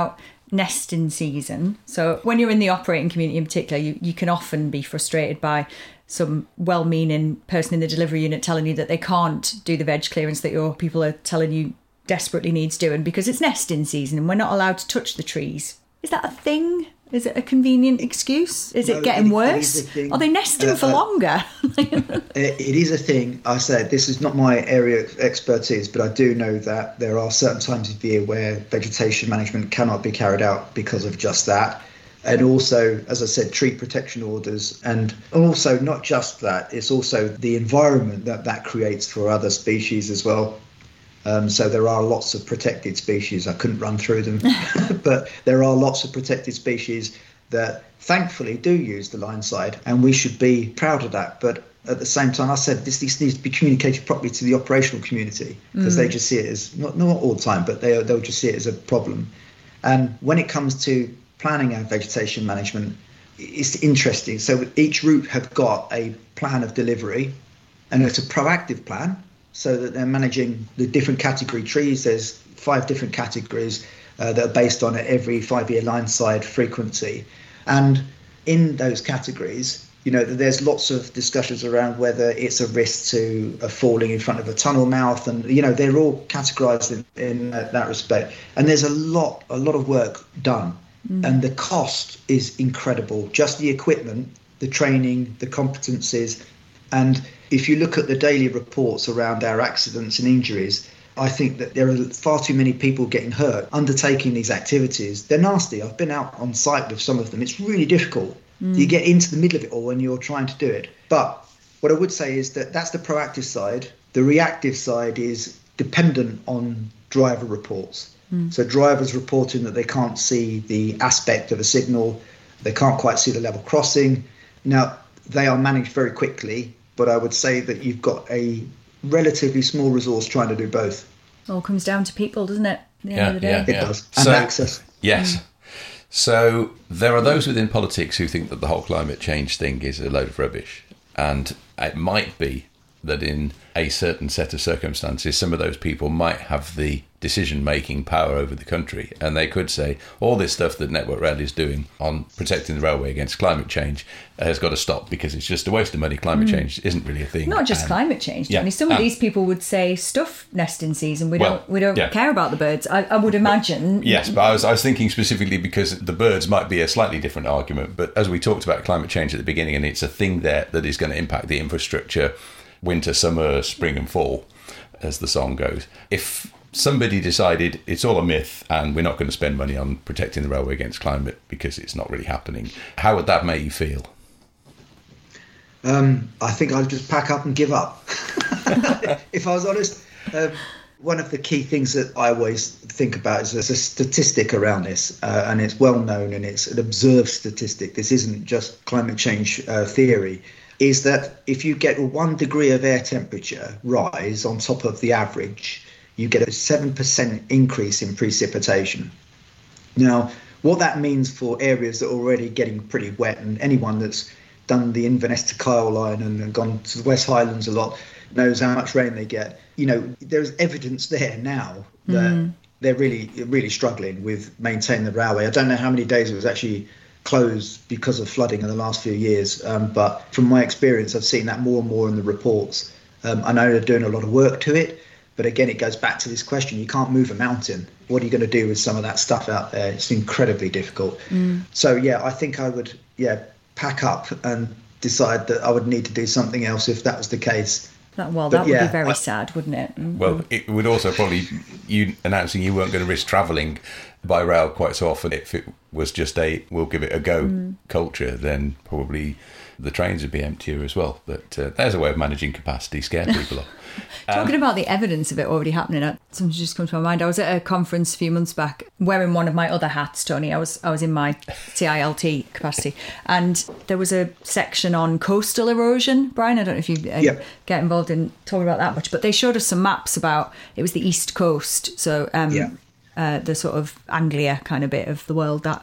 nesting season. So when you're in the operating community in particular, you, you can often be frustrated by some well-meaning person in the delivery unit telling you that they can't do the veg clearance that your people are telling you desperately needs doing because it's nesting season and we're not allowed to touch the trees. Is that a thing? Is it a convenient excuse? Is No, it getting it- it worse? is a thing. Are they nesting Uh, for uh, longer? It, it is a thing. I said this is not my area of expertise, but I do know that there are certain times of year where vegetation management cannot be carried out because of just that. And also, as I said, tree protection orders. And also, not just that, it's also the environment that that creates for other species as well. Um, so there are lots of protected species. I couldn't run through them, but there are lots of protected species that thankfully do use the line side, and we should be proud of that. But at the same time, I said this, this needs to be communicated properly to the operational community because mm. they just see it as, not, not all the time, but they, they'll just see it as a problem. And when it comes to planning our vegetation management, it's interesting. So each route have got a plan of delivery, and it's a proactive plan so that they're managing the different category trees. There's five different categories uh, that are based on every five-year line side frequency. And in those categories, you know, there's lots of discussions around whether it's a risk to uh, falling in front of a tunnel mouth, and you know they're all categorised in, in uh, that respect. And there's a lot, a lot of work done, mm. and the cost is incredible. Just the equipment, the training, the competencies, and if you look at the daily reports around our accidents and injuries, I think that there are far too many people getting hurt undertaking these activities. They're nasty. I've been out on site with some of them. It's really difficult. Mm. You get into the middle of it all when you're trying to do it. But what I would say is that that's the proactive side. The reactive side is dependent on driver reports. Mm. So drivers reporting that they can't see the aspect of a signal, they can't quite see the level crossing. Now, they are managed very quickly, but I would say that you've got a relatively small resource trying to do both. All comes down to people, doesn't it? At the yeah, end of the day. yeah, It yeah. does. And so, access. Yes. Mm. So there are those within politics who think that the whole climate change thing is a load of rubbish. And it might be that in a certain set of circumstances, some of those people might have the decision-making power over the country. And they could say, all this stuff that Network Rail is doing on protecting the railway against climate change has got to stop because it's just a waste of money. Climate mm. change isn't really a thing. Not just and, climate change, Tony. Yeah, Some of and, these people would say stuff nesting season. We well, don't we don't yeah. care about the birds. I, I would imagine. But, yes, but I was, I was thinking specifically because the birds might be a slightly different argument. But as we talked about climate change at the beginning, and it's a thing there that is going to impact the infrastructure winter, summer, spring and fall, as the song goes. If somebody decided it's all a myth and we're not going to spend money on protecting the railway against climate because it's not really happening, how would that make you feel? Um, I think I'd just pack up and give up. If I was honest, um, one of the key things that I always think about is there's a statistic around this, uh, and it's well known and it's an observed statistic. This isn't just climate change uh, theory. Is that if you get a one degree of air temperature rise on top of the average, you get a seven percent increase in precipitation. Now, what that means for areas that are already getting pretty wet, and anyone that's done the Inverness to Kyle line and gone to the West Highlands a lot knows how much rain they get. You know, there's evidence there now that mm. they're really, really struggling with maintaining the railway. I don't know how many days it was actually closed because of flooding in the last few years, um, but from my experience I've seen that more and more in the reports. um, I know they're doing a lot of work to it, but again it goes back to this question: you can't move a mountain. What are you going to do with some of that stuff out there? It's incredibly difficult. mm. So yeah, I think I would yeah pack up and decide that I would need to do something else if that was the case. That, well, But that yeah, would be very I- sad, wouldn't it? Well, it would also probably, you announcing you weren't going to risk travelling by rail quite so often. If it was just a, we'll give it a go mm. culture, then probably the trains would be emptier as well. But uh, there's a way of managing capacity, scare people off. Talking about the evidence of it already happening, uh, something just come to my mind. I was at a conference a few months back wearing one of my other hats, Tony. I was I was in my T I L T capacity, and there was a section on coastal erosion. Brian, I don't know if you uh, Yep. get involved in talking about that much, but they showed us some maps about, it was the East Coast, so um, Yeah. uh, the sort of Anglia kind of bit of the world, that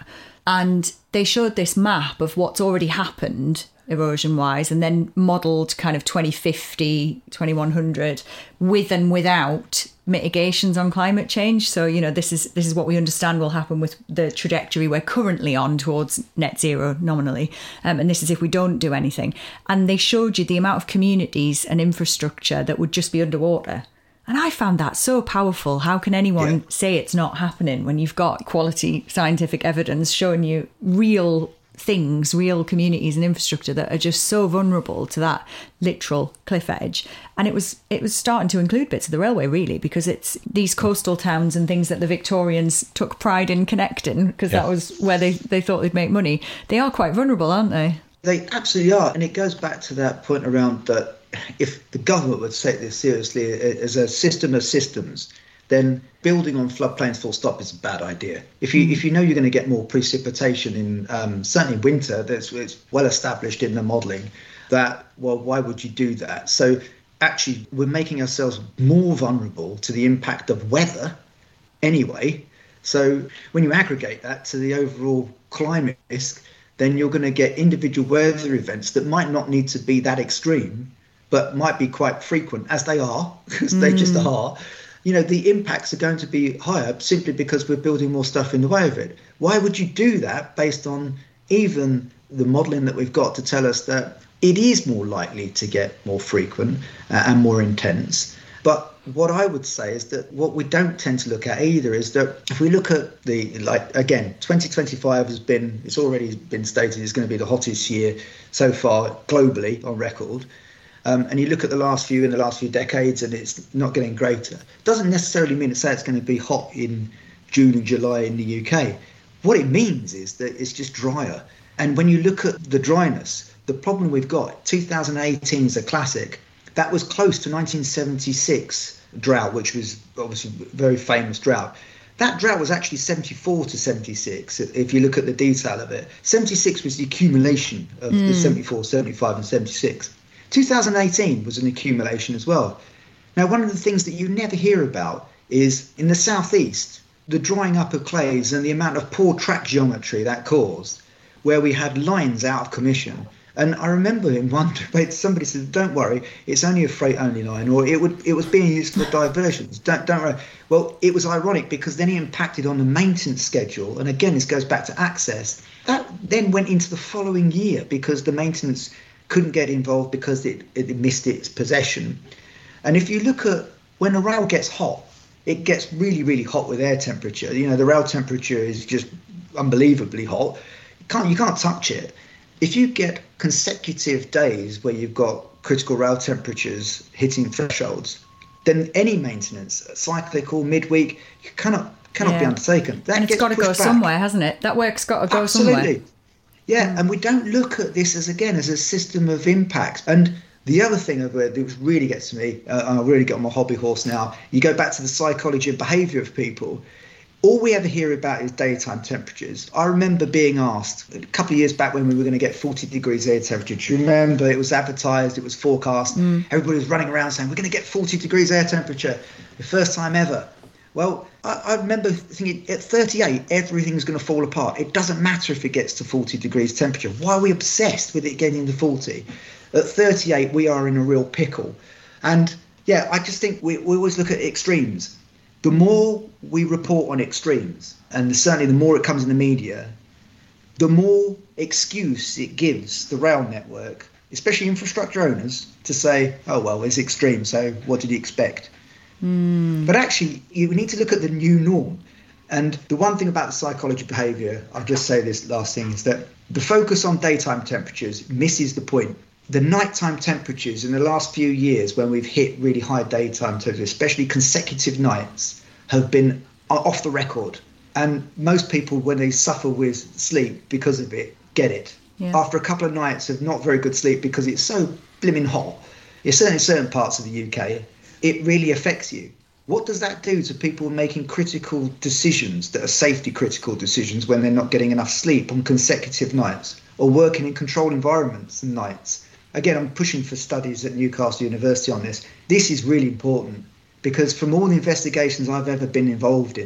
And they showed this map of what's already happened erosion-wise, and then modelled kind of twenty fifty, twenty-one hundred with and without mitigations on climate change. So, you know, this is this is what we understand will happen with the trajectory we're currently on towards net zero nominally. Um, and this is if we don't do anything. And they showed you the amount of communities and infrastructure that would just be underwater. And I found that so powerful. How can anyone yeah. say it's not happening when you've got quality scientific evidence showing you real things, real communities and infrastructure that are just so vulnerable to that literal cliff edge? And it was it was starting to include bits of the railway, really, because it's these coastal towns and things that the Victorians took pride in connecting, because yeah. that was where they, they thought they'd make money. They are quite vulnerable, aren't they? They absolutely are. And it goes back to that point around that if the government would take this seriously as a system of systems, then building on floodplains full stop is a bad idea. If you if you know you're going to get more precipitation in um, certainly winter, that's it's well established in the modelling that, well, why would you do that? So actually, we're making ourselves more vulnerable to the impact of weather anyway. So when you aggregate that to the overall climate risk, then you're going to get individual weather events that might not need to be that extreme, but might be quite frequent, as they are, because mm. they just are. You know, the impacts are going to be higher simply because we're building more stuff in the way of it. Why would you do that based on even the modelling that we've got to tell us that it is more likely to get more frequent uh, and more intense? But what I would say is that what we don't tend to look at either is that if we look at the, like, again, twenty twenty-five has been, it's already been stated, it's going to be the hottest year so far globally on record. Um, and you look at the last few in the last few decades and it's not getting greater. Doesn't necessarily mean to say it's going to be hot in June and July in the U K. What it means is that it's just drier. And when you look at the dryness, the problem we've got, two thousand eighteen is a classic. That was close to nineteen seventy-six drought, which was obviously a very famous drought. That drought was actually seventy-four to seventy-six, if you look at the detail of it. seventy-six was the accumulation of mm. the seventy-four, seventy-five and seventy-six. two thousand eighteen was an accumulation as well. Now, one of the things that you never hear about is in the southeast, the drying up of clays and the amount of poor track geometry that caused, where we had lines out of commission. And I remember in one debate, somebody said, don't worry, it's only a freight-only line, or it would it was being used for diversions. Don't, don't worry. Well, it was ironic because then it impacted on the maintenance schedule. And again, this goes back to access. That then went into the following year because the maintenance couldn't get involved because it, it missed its possession. And if you look at when a rail gets hot, it gets really, really hot with air temperature. You know, the rail temperature is just unbelievably hot. You can't, you can't touch it. If you get consecutive days where you've got critical rail temperatures hitting thresholds, then any maintenance, cyclical, midweek, you cannot cannot yeah. be undertaken. That and it's got to go back. somewhere, hasn't it? That work's got to go Absolutely. somewhere. Yeah, mm. and we don't look at this as, again, as a system of impacts. And the other thing that really gets to me, uh, I'll really get on my hobby horse now, you go back to the psychology and behaviour of people. All we ever hear about is daytime temperatures. I remember being asked a couple of years back when we were going to get forty degrees air temperature. Do you remember? It was advertised, it was forecast. Mm. Everybody was running around saying, we're going to get forty degrees air temperature, the first time ever. Well, I, I remember thinking at thirty-eight, everything's going to fall apart. It doesn't matter if it gets to forty degrees temperature. Why are we obsessed with it getting to forty? At thirty-eight, we are in a real pickle. And yeah, I just think we, we always look at extremes. The more we report on extremes, and certainly the more it comes in the media, the more excuse it gives the rail network, especially infrastructure owners, to say, oh, well, it's extreme, so what did you expect? Mm. But actually, you need to look at the new norm. And the one thing about the psychology of behaviour, I'll just say this last thing, is that the focus on daytime temperatures misses the point. The nighttime temperatures in the last few years, when we've hit really high daytime temperatures, especially consecutive nights, have been off the record. And most people, when they suffer with sleep because of it, get it. Yeah. After a couple of nights of not very good sleep because it's so blimmin' hot, it's certainly in certain parts of the U K, it really affects you. What does that do to people making critical decisions that are safety critical decisions when they're not getting enough sleep on consecutive nights, or working in controlled environments and nights? Again, I'm pushing for studies at Newcastle University on this. This is really important because from all the investigations I've ever been involved in,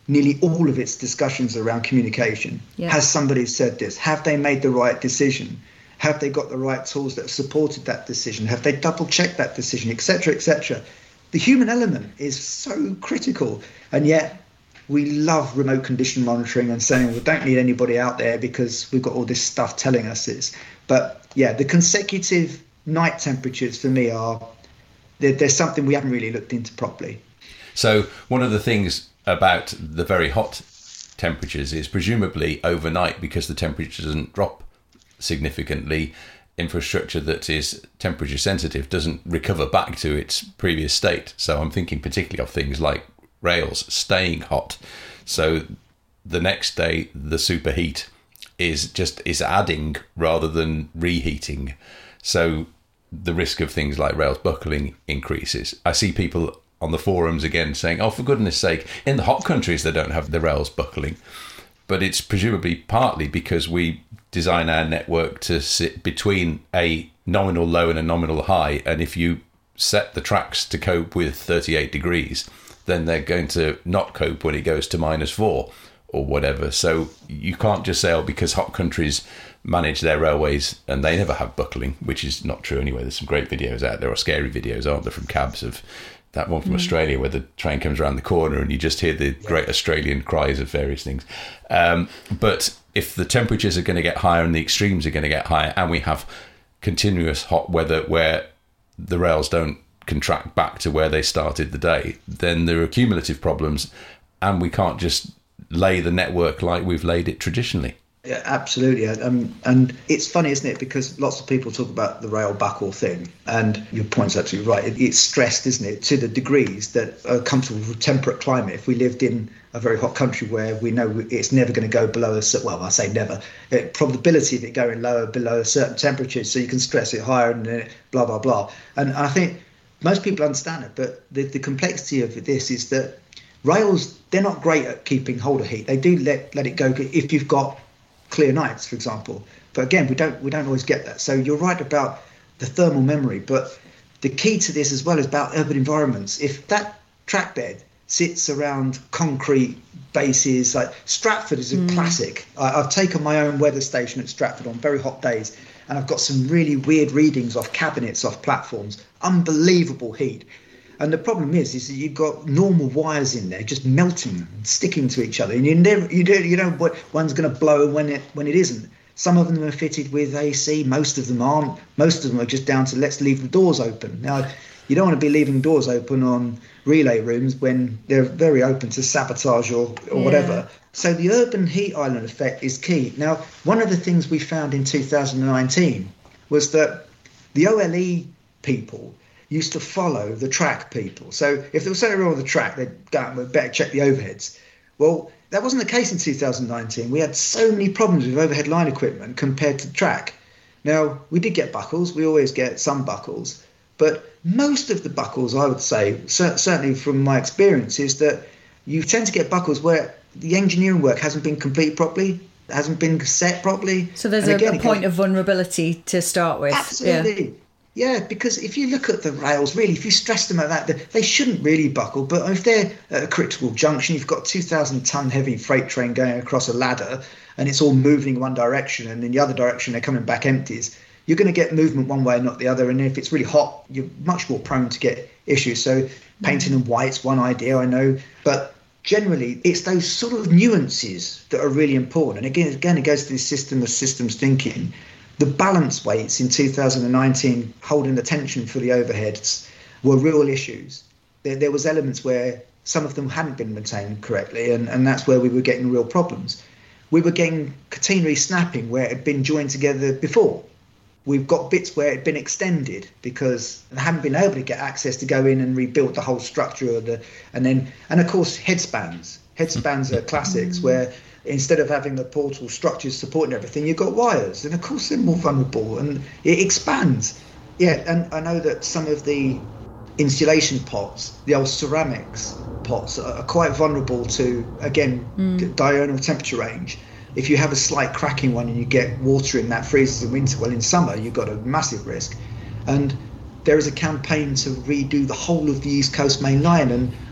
nearly all of its discussions around communication. Yeah. Has somebody said this? Have they made the right decision? Have they got the right tools that have supported that decision? Have they double-checked that decision, et cetera, et cetera? The human element is so critical, and yet we love remote condition monitoring and saying we don't need anybody out there because we've got all this stuff telling us this. But yeah, the consecutive night temperatures for me are, there's something we haven't really looked into properly. So one of the things about the very hot temperatures is presumably overnight, because the temperature doesn't drop significantly, infrastructure that is temperature sensitive doesn't recover back to its previous state. So I'm thinking particularly of things like rails staying hot. So the next day the superheat is just is adding rather than reheating. So the risk of things like rails buckling increases. I see people on the forums again saying, oh, for goodness sake, in the hot countries they don't have the rails buckling. But it's presumably partly because we design our network to sit between a nominal low and a nominal high. And if you set the tracks to cope with thirty-eight degrees, then they're going to not cope when it goes to minus four or whatever. So you can't just say, oh, because hot countries manage their railways and they never have buckling, which is not true anyway. There's some great videos out there, or scary videos, aren't there, from cabs, of that one from mm. Australia where the train comes around the corner and you just hear the great Australian cries of various things. Um, but if the temperatures are going to get higher and the extremes are going to get higher, and we have continuous hot weather where the rails don't contract back to where they started the day, then there are cumulative problems, and we can't just lay the network like we've laid it traditionally. Yeah, absolutely. Um, and it's funny, isn't it? Because lots of people talk about the rail buckle thing, and your point's absolutely right. It, it's stressed, isn't it, to the degrees that are comfortable with temperate climate. If we lived in a very hot country where we know it's never going to go below a certain, well, I say never, it, probability of it going lower below a certain temperature, so you can stress it higher and then blah, blah, blah. And I think most people understand it, but the, the complexity of this is that rails, they're not great at keeping hold of heat. They do let, let it go if you've got clear nights, for example. But again, we don't we don't always get that. So you're right about the thermal memory, but the key to this as well is about urban environments. If that track bed sits around concrete bases, like Stratford is a mm. classic. I, I've taken my own weather station at Stratford on very hot days, and I've got some really weird readings off cabinets, off platforms, unbelievable heat. And the problem is, is that you've got normal wires in there just melting and sticking to each other, and you never, you don't, you know what one's going to blow when it when it isn't. Some of them are fitted with A C, most of them aren't. Most of them are just down to let's leave the doors open. Now, you don't want to be leaving doors open on relay rooms when they're very open to sabotage or, or yeah. whatever. So the urban heat island effect is key. Now, one of the things we found in two thousand nineteen was that the O L E people used to follow the track people. So if there was something wrong with the track, they'd go out and better check the overheads. Well, that wasn't the case in two thousand nineteen. We had so many problems with overhead line equipment compared to track. Now, we did get buckles. We always get some buckles. But most of the buckles, I would say, certainly from my experience, is that you tend to get buckles where the engineering work hasn't been completed properly, hasn't been set properly. So there's a, a point goes, of vulnerability to start with. Absolutely. Yeah. Yeah, because if you look at the rails, really, if you stress them at that, they shouldn't really buckle. But if they're at a critical junction, you've got a two thousand ton heavy freight train going across a ladder and it's all moving in one direction, and in the other direction they're coming back empties, you're going to get movement one way and not the other. And if it's really hot, you're much more prone to get issues. So painting them white's one idea, I know. But generally, it's those sort of nuances that are really important. And again, again, it goes to this system of systems thinking. The balance weights in two thousand nineteen holding the tension for the overheads were real issues. There, there was elements where some of them hadn't been maintained correctly, and, and that's where we were getting real problems. We were getting catenary snapping where it had been joined together before. We've got bits where it had been extended because they hadn't been able to get access to go in and rebuild the whole structure of the, and then, and of course, headspans. Headspans are classics where instead of having the portal structures supporting everything, you've got wires, and of course they're more vulnerable and it expands. Yeah, and I know that some of the insulation pots, the old ceramics pots, are quite vulnerable to, again, mm. diurnal temperature range. If you have a slight cracking one and you get water in that freezes in winter, well, in summer you've got a massive risk. And there is a campaign to redo the whole of the East Coast Main Line, and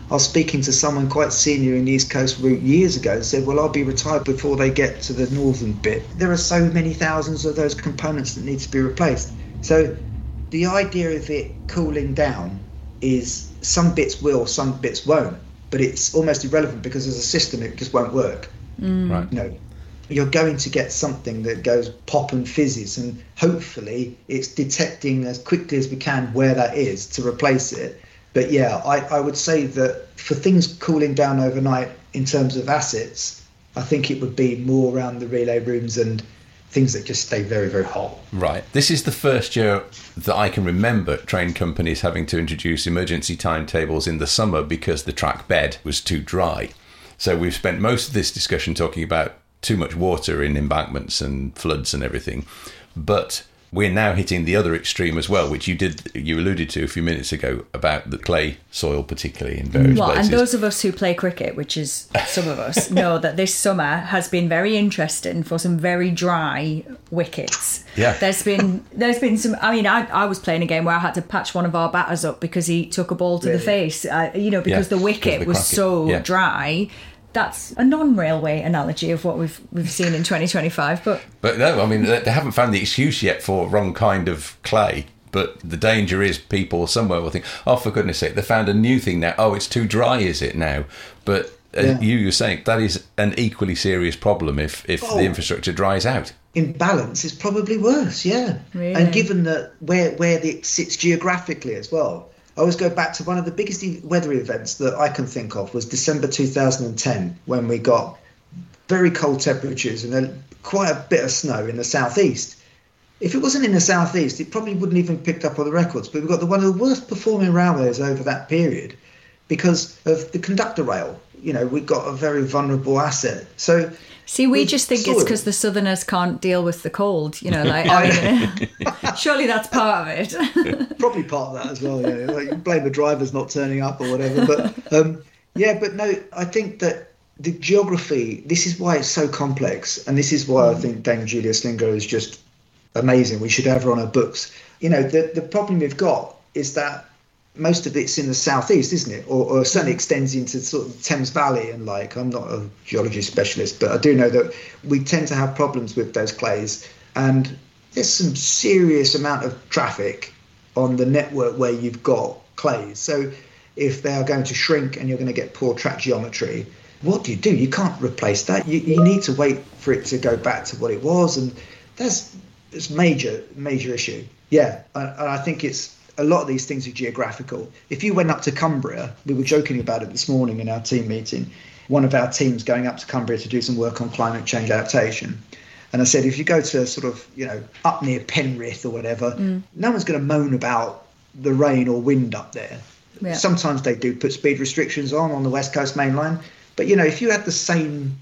I was speaking to someone quite senior in the East Coast route years ago and said, well, I'll be retired before they get to the northern bit. There are so many thousands of those components that need to be replaced. So the idea of it cooling down is some bits will, some bits won't, but it's almost irrelevant because as a system it just won't work. Mm. Right. You know, you're going to get something that goes pop and fizzes, and hopefully it's detecting as quickly as we can where that is to replace it. But yeah, I, I would say that for things cooling down overnight in terms of assets, I think it would be more around the relay rooms and things that just stay very, very hot. Right. This is the first year that I can remember train companies having to introduce emergency timetables in the summer because the track bed was too dry. So we've spent most of this discussion talking about too much water in embankments and floods and everything. But we're now hitting the other extreme as well, which you did, you alluded to a few minutes ago about the clay soil, particularly in various well, places. And those of us who play cricket, which is some of us, know that this summer has been very interesting for some very dry wickets. Yeah. There's been there's been some. I mean, I, I was playing a game where I had to patch one of our batters up because he took a ball to Really? the face. Uh, you know, because Yeah, the wicket because of the was crack it. so Yeah. dry. That's a non-railway analogy of what we've we've seen in twenty twenty-five, but But no, I mean, they they haven't found the excuse yet for wrong kind of clay. But the danger is people somewhere will think, oh, for goodness sake, they found a new thing now. Oh, it's too dry, is it now? But uh, Yeah. you, you're saying that is an equally serious problem if, if Oh. the infrastructure dries out. In balance, is probably worse, yeah. Really? And given that where, where it sits geographically as well, I always go back to one of the biggest e- weather events that I can think of was December two thousand ten, when we got very cold temperatures and a, quite a bit of snow in the southeast. If it wasn't in the southeast, it probably wouldn't even picked up on the records. But we've got the, one of the worst performing railways over that period because of the conductor rail. You know, we've got a very vulnerable asset. So see, we with just think it's soil- because the southerners can't deal with the cold. You know, like I mean, surely that's part of it. Probably part of that as well. Yeah, like you blame the drivers not turning up or whatever. But um, yeah, but no, I think that the geography. This is why it's so complex, and this is why I think Dame Julia Slingo is just amazing. We should have her on our books. You know, the the problem we've got is that most of it's in the southeast, isn't it? Or, or certainly extends into sort of Thames Valley and like. I'm not a geology specialist, but I do know that we tend to have problems with those clays, and there's some serious amount of traffic on the network where you've got clays. So if they are going to shrink and you're going to get poor track geometry, what do you do? You can't replace that. You, you need to wait for it to go back to what it was, and that's it's major major issue. Yeah, and, and I think it's a lot of these things are geographical. If you went up to Cumbria, we were joking about it this morning in our team meeting. One of our teams going up to Cumbria to do some work on climate change adaptation. And I said, if you go to sort of, you know, up near Penrith or whatever, mm. no one's going to moan about the rain or wind up there. Yeah. Sometimes they do put speed restrictions on on the West Coast Main Line. But, you know, if you had the same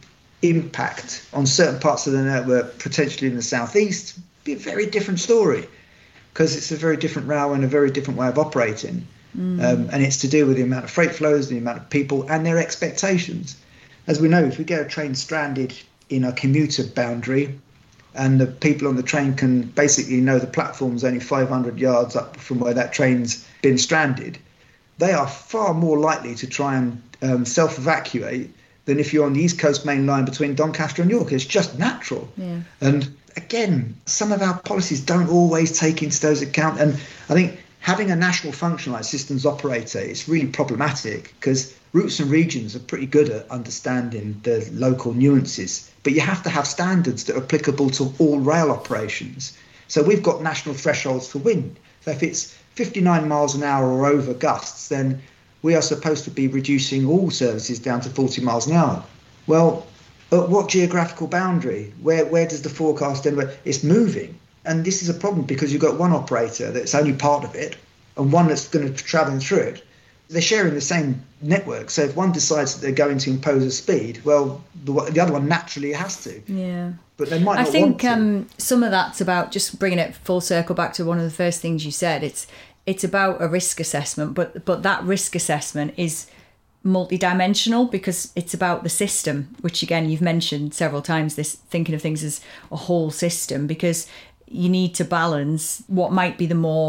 impact on certain parts of the network, potentially in the southeast, it'd be a very different story, because it's a very different railway and a very different way of operating. Mm. Um, and it's to do with the amount of freight flows, the amount of people and their expectations. As we know, if we get a train stranded in a commuter boundary and the people on the train can basically know the platform's only five hundred yards up from where that train's been stranded, they are far more likely to try and um, self-evacuate than if you're on the East Coast Main Line between Doncaster and York. It's just natural. Yeah. And again, some of our policies don't always take into those account. And I think having a national function like systems operator is really problematic, because routes and regions are pretty good at understanding the local nuances, but you have to have standards that are applicable to all rail operations. So we've got national thresholds for wind. So if it's fifty-nine miles an hour or over gusts, then we are supposed to be reducing all services down to forty miles an hour. Well, at what geographical boundary? Where where does the forecast end? It's moving. And this is a problem because you've got one operator that's only part of it and one that's going to be travelling through it. They're sharing the same network. So if one decides that they're going to impose a speed, well, the, the other one naturally has to. Yeah. But they might not I think want to. Um, some of that's about, just bringing it full circle back to one of the first things you said, it's it's about a risk assessment, but but that risk assessment is multidimensional because it's about the system, which again you've mentioned several times, this thinking of things as a whole system, because you need to balance what might be the more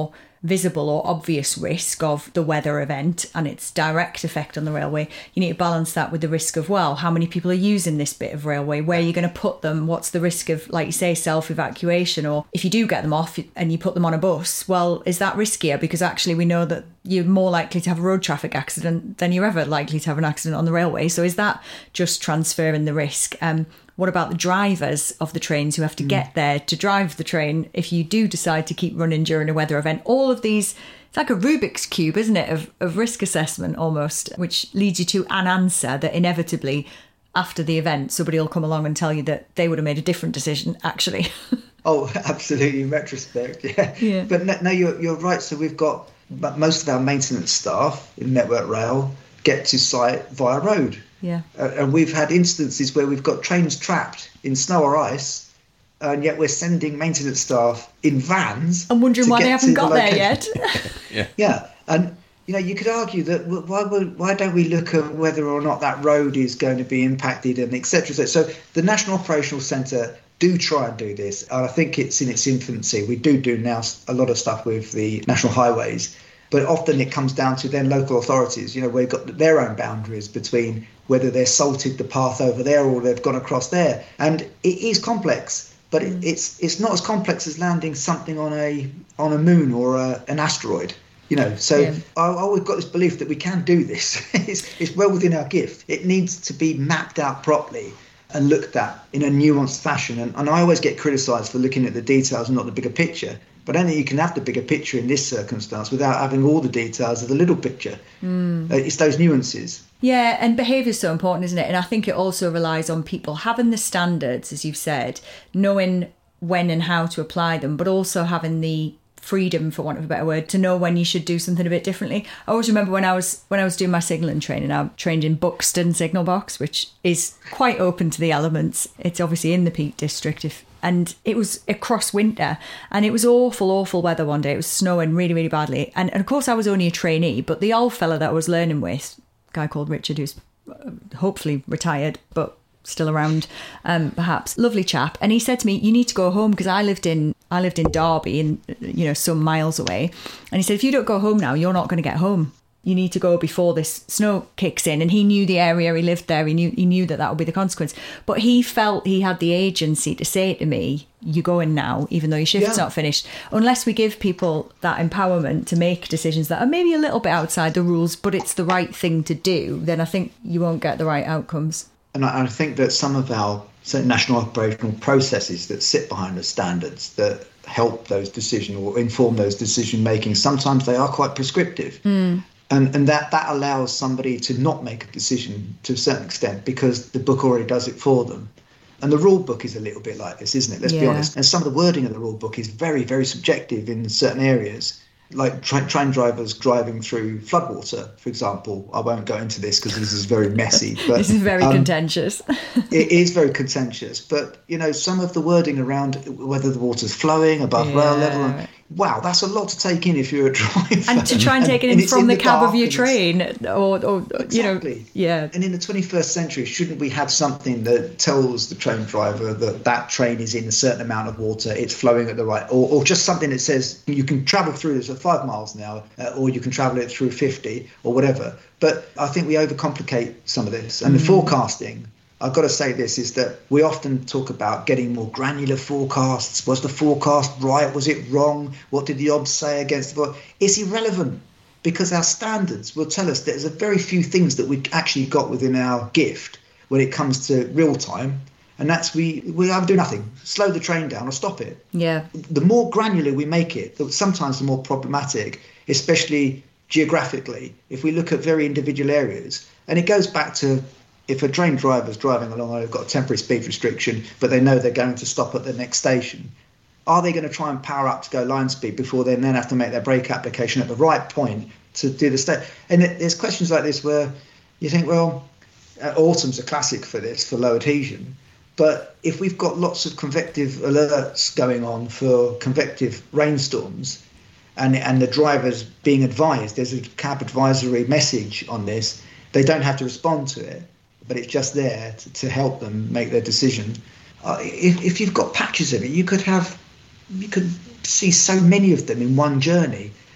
visible or obvious risk of the weather event and its direct effect on the railway, you need to balance that with the risk of, well, how many people are using this bit of railway? Where are you going to put them? What's the risk of, like you say, self-evacuation? Or if you do get them off and you put them on a bus, well, is that riskier? Because actually we know that you're more likely to have a road traffic accident than you're ever likely to have an accident on the railway. So is that just transferring the risk? Um, what about the drivers of the trains who have to mm. get there to drive the train if you do decide to keep running during a weather event? All of these, it's like a Rubik's Cube, isn't it, of, of risk assessment almost, which leads you to an answer that inevitably, after the event, somebody will come along and tell you that they would have made a different decision, actually. Oh, absolutely, in retrospect, yeah. yeah. But no, no, you're, you're right. So we've got most of our maintenance staff in Network Rail get to site via road. Yeah. Uh, and we've had instances where we've got trains trapped in snow or ice, and yet we're sending maintenance staff in vans. I'm wondering why they haven't got the there yet. yeah. Yeah. And, you know, you could argue that why why don't we look at whether or not that road is going to be impacted and et cetera. So the National Operational Centre do try and do this. And I think it's in its infancy. We do do now a lot of stuff with the national highways. But often it comes down to then local authorities, you know, where they've got their own boundaries between whether they've salted the path over there or they've gone across there. And it is complex, but it, it's it's not as complex as landing something on a on a moon or a, an asteroid. You know, so yeah. I, I always got this belief that we can do this. it's, it's well within our gift. It needs to be mapped out properly and looked at in a nuanced fashion. And, and I always get criticised for looking at the details and not the bigger picture. But I don't think you can have the bigger picture in this circumstance without having all the details of the little picture. Mm. Uh, it's those nuances. Yeah, and behaviour is so important, isn't it? And I think it also relies on people having the standards, as you've said, knowing when and how to apply them, but also having the freedom, for want of a better word, to know when you should do something a bit differently. I always remember when I was when I was doing my signalling training, I trained in Buxton Signal Box, which is quite open to the elements. It's obviously in the Peak District, if and it was across winter, and it was awful, awful weather one day. It was snowing really, really badly. And, and of course, I was only a trainee, but the old fella that I was learning with, a guy called Richard, who's hopefully retired, but still around, um, perhaps, lovely chap. And he said to me, you need to go home, because I lived in I lived in Derby, and you know, some miles away. And he said, if you don't go home now, you're not going to get home. You need to go before this snow kicks in. And he knew the area, he lived there, he knew he knew that that would be the consequence. But he felt he had the agency to say to me, you're going now, even though your shift's yeah. not finished. Unless we give people that empowerment to make decisions that are maybe a little bit outside the rules, but it's the right thing to do, then I think you won't get the right outcomes. And I, I think that some of our so national operational processes that sit behind the standards that help those decisions or inform those decision making, sometimes they are quite prescriptive. Mm. And and that, that allows somebody to not make a decision to a certain extent because the book already does it for them. And the rule book is a little bit like this, isn't it? Let's yeah. be honest. And some of the wording of the rule book is very, very subjective in certain areas. Like tra- train drivers driving through floodwater, for example. I won't go into this because this is very messy. But this is very um, contentious. It is very contentious. But, you know, some of the wording around whether the water's flowing above yeah. rail level, and, wow, that's a lot to take in if you're a driver. And to try and take it in from in the, the cab of your train. Or, or exactly. you know, yeah. And in the twenty-first century, shouldn't we have something that tells the train driver that that train is in a certain amount of water, it's flowing at the right, or, or just something that says you can travel through this at five miles an hour, uh, or you can travel it through fifty or whatever. But I think we overcomplicate some of this. And mm. the forecasting, I've got to say this, is that we often talk about getting more granular forecasts. Was the forecast right? Was it wrong? What did the odds say against the forecast? It's irrelevant because our standards will tell us that there's a very few things that we actually got within our gift when it comes to real time. And that's we, we either do nothing, slow the train down or stop it. Yeah. The more granular we make it, sometimes the more problematic, especially geographically, if we look at very individual areas. And it goes back to if a train driver's driving along and they've got a temporary speed restriction, but they know they're going to stop at the next station, are they going to try and power up to go line speed before they then have to make their brake application at the right point to do the state? And there's questions like this where you think, well, uh, autumn's a classic for this, for low adhesion. But if we've got lots of convective alerts going on for convective rainstorms and, and the driver's being advised, there's a cab advisory message on this, they don't have to respond to it, but it's just there to, to help them make their decision. Uh, if, if you've got patches of it, you could have, you could see so many of them in one journey.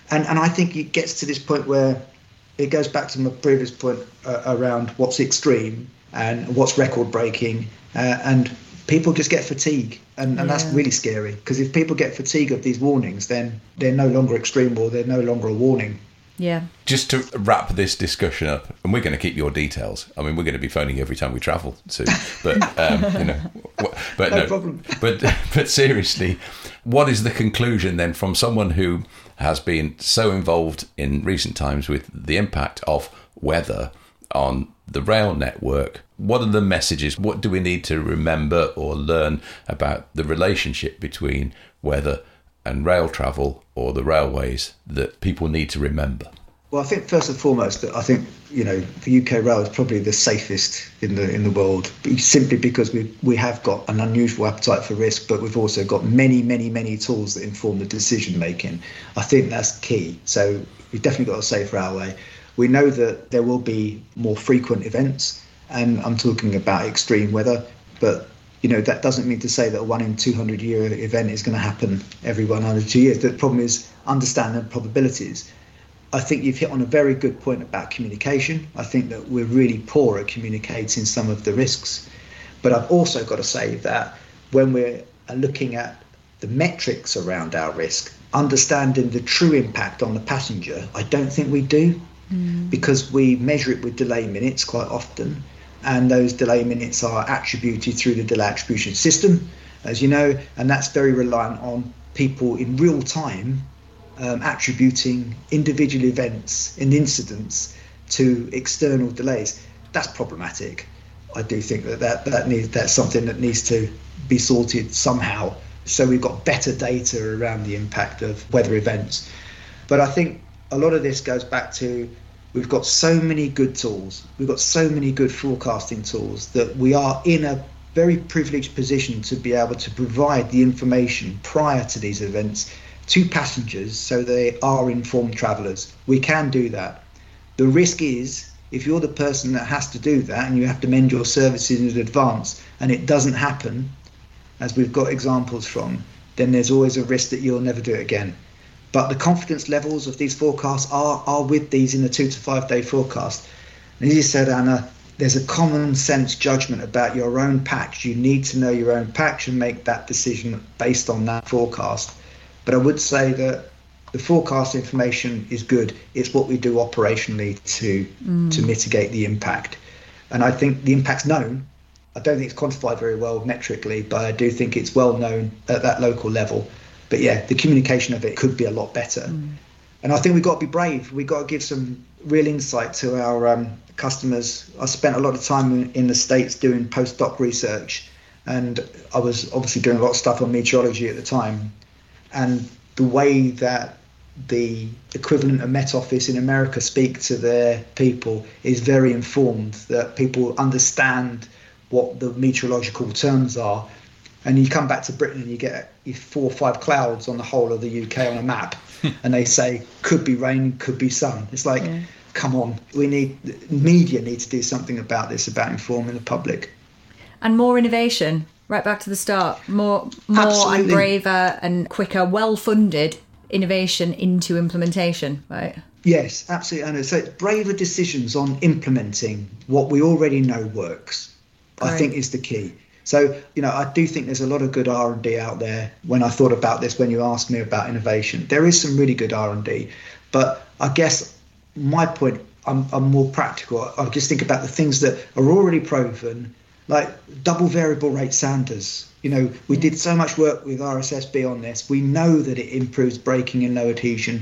And, and I think it gets to this point where it goes back to my previous point uh, around what's extreme and what's record breaking, uh, and people just get fatigue, and, and yeah. that's really scary, because if people get fatigue of these warnings, then they're no longer extreme, or they're no longer a warning. Yeah. Just to wrap this discussion up, and we're going to keep your details. I mean, we're going to be phoning every time we travel soon, but um, you know, but no, no problem. but but seriously, what is the conclusion then from someone who has been so involved in recent times with the impact of weather on the rail network? What are the messages? What do we need to remember or learn about the relationship between weather and rail travel, or the railways, that people need to remember? Well, I think first and foremost that I think, you know, the U K rail is probably the safest in the in the world, simply because we we have got an unusual appetite for risk, but we've also got many, many, many tools that inform the decision making. I think that's key. So we've definitely got a safe railway. We know that there will be more frequent events, and I'm talking about extreme weather, but you know, that doesn't mean to say that a one in two hundred year event is going to happen every one hundred two years. The problem is understanding probabilities. I think you've hit on a very good point about communication. I think that we're really poor at communicating some of the risks. But I've also got to say that when we're looking at the metrics around our risk, understanding the true impact on the passenger, I don't think we do, mm. because we measure it with delay minutes quite often. And those delay minutes are attributed through the delay attribution system, as you know, and that's very reliant on people in real time um, attributing individual events and incidents to external delays. That's problematic. I do think that, that, that needs, that's something that needs to be sorted somehow, so we've got better data around the impact of weather events. But I think a lot of this goes back to, we've got so many good tools, we've got so many good forecasting tools, that we are in a very privileged position to be able to provide the information prior to these events to passengers so they are informed travellers. We can do that. The risk is, if you're the person that has to do that and you have to mend your services in advance and it doesn't happen, as we've got examples from, then there's always a risk that you'll never do it again. But the confidence levels of these forecasts are, are with these in the two to five day forecast. And as you said, Anna, there's a common sense judgment about your own patch. You need to know your own patch and make that decision based on that forecast. But I would say that the forecast information is good. It's what we do operationally to mm. to mitigate the impact. And I think the impact's known. I don't think it's quantified very well metrically, but I do think it's well known at that local level. But yeah, the communication of it could be a lot better. Mm. And I think we've got to be brave. We've got to give some real insight to our um, customers. I spent a lot of time in, in the States doing postdoc research, and I was obviously doing a lot of stuff on meteorology at the time. And the way that the equivalent of Met Office in America speak to their people is very informed, that people understand what the meteorological terms are. And you come back to Britain and you get four or five clouds on the whole of the U K on a map, and they say could be rain, could be sun. It's like, yeah. Come on, we need media need to do something about this, about informing the public. And more innovation, right back to the start. More, more Absolutely. and braver and quicker, well-funded innovation into implementation, right? Yes, absolutely, Anna. So it's braver decisions on implementing what we already know works, Great. I think is the key. So, you know, I do think there's a lot of good R and D out there. When I thought about this, when you asked me about innovation, there is some really good R and D. But I guess my point, I'm, I'm more practical. I just think about the things that are already proven, like double variable rate sounders. You know, we did so much work with R S S B on this. We know that it improves braking and low adhesion.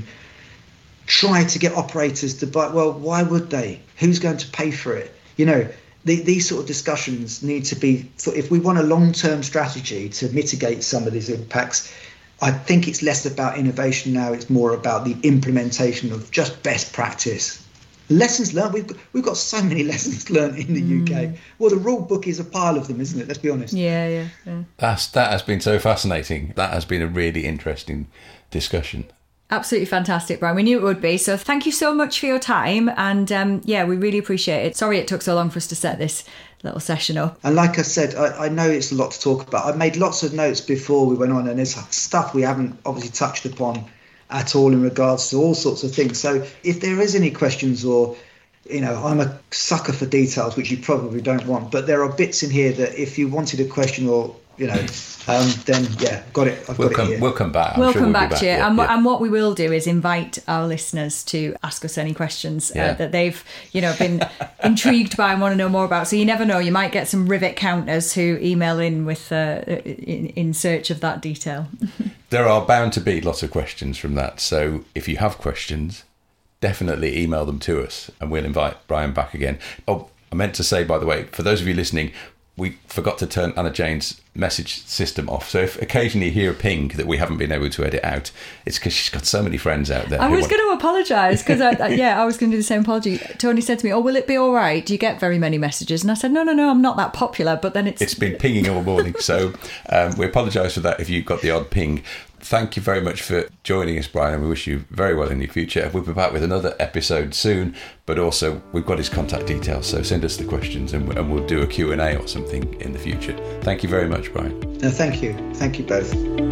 Try to get operators to buy. Well, why would they? Who's going to pay for it? You know, the, these sort of discussions need to be, if we want a long-term strategy to mitigate some of these impacts, I think it's less about innovation now. It's more about the implementation of just best practice. Lessons learned. We've got, we've got so many lessons learned in the mm. U K. Well, the rule book is a pile of them, isn't it? Let's be honest. Yeah, yeah, yeah. That's, that has been so fascinating. That has been a really interesting discussion. Absolutely fantastic, Brian. We knew it would be. So thank you so much for your time. And um, yeah, we really appreciate it. Sorry it took so long for us to set this little session up. And like I said, I, I know it's a lot to talk about. I made lots of notes before we went on, and there's stuff we haven't obviously touched upon. at all in regards to all sorts of things. So if there is any questions, or, you know, I'm a sucker for details, which you probably don't want, but there are bits in here that if you wanted a question, or, you know, um, then yeah, got it. I've we'll got come. it here. We'll come back. I'm we'll sure come we'll back, back to you. yeah, and, yeah. and what we will do is invite our listeners to ask us any questions Yeah. uh, that they've, you know, been intrigued by and want to know more about. So you never know, you might get some rivet counters who email in with uh, in, in search of that detail. There are bound to be lots of questions from that. So if you have questions, definitely email them to us, and we'll invite Brian back again. Oh, I meant to say, by the way, for those of you listening, we forgot to turn Anna Jane's message system off. So if occasionally you hear a ping that we haven't been able to edit out, it's because she's got so many friends out there. I was want- going to apologise because, I, yeah, I was going to do the same apology. Tony said to me, oh, will it be all right? Do you get very many messages? And I said, no, no, no, I'm not that popular. But then it's... It's been pinging all morning. So um, we apologise for that if you got the odd ping. Thank you very much for joining us, Brian, and we wish you very well in your future. We'll be back with another episode soon, but also we've got his contact details, so send us the questions and, and we'll do a Q and A or something in the future. Thank you very much, Brian. No, thank you. Thank you both.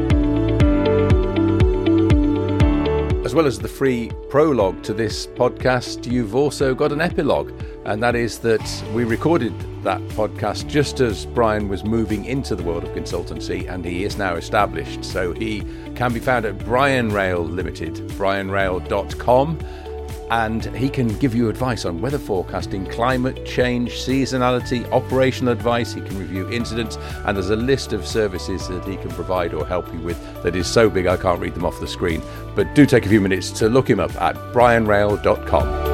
As well as the free prologue to this podcast, you've also got an epilogue, and that is that we recorded that podcast just as Brian was moving into the world of consultancy, and he is now established. So he can be found at Brian Rail Limited, brian rail dot com, and he can give you advice on weather forecasting, climate change, seasonality, operational advice. He can review incidents, and there's a list of services that he can provide or help you with that is so big I can't read them off the screen. But do take a few minutes to look him up at brian rail dot com.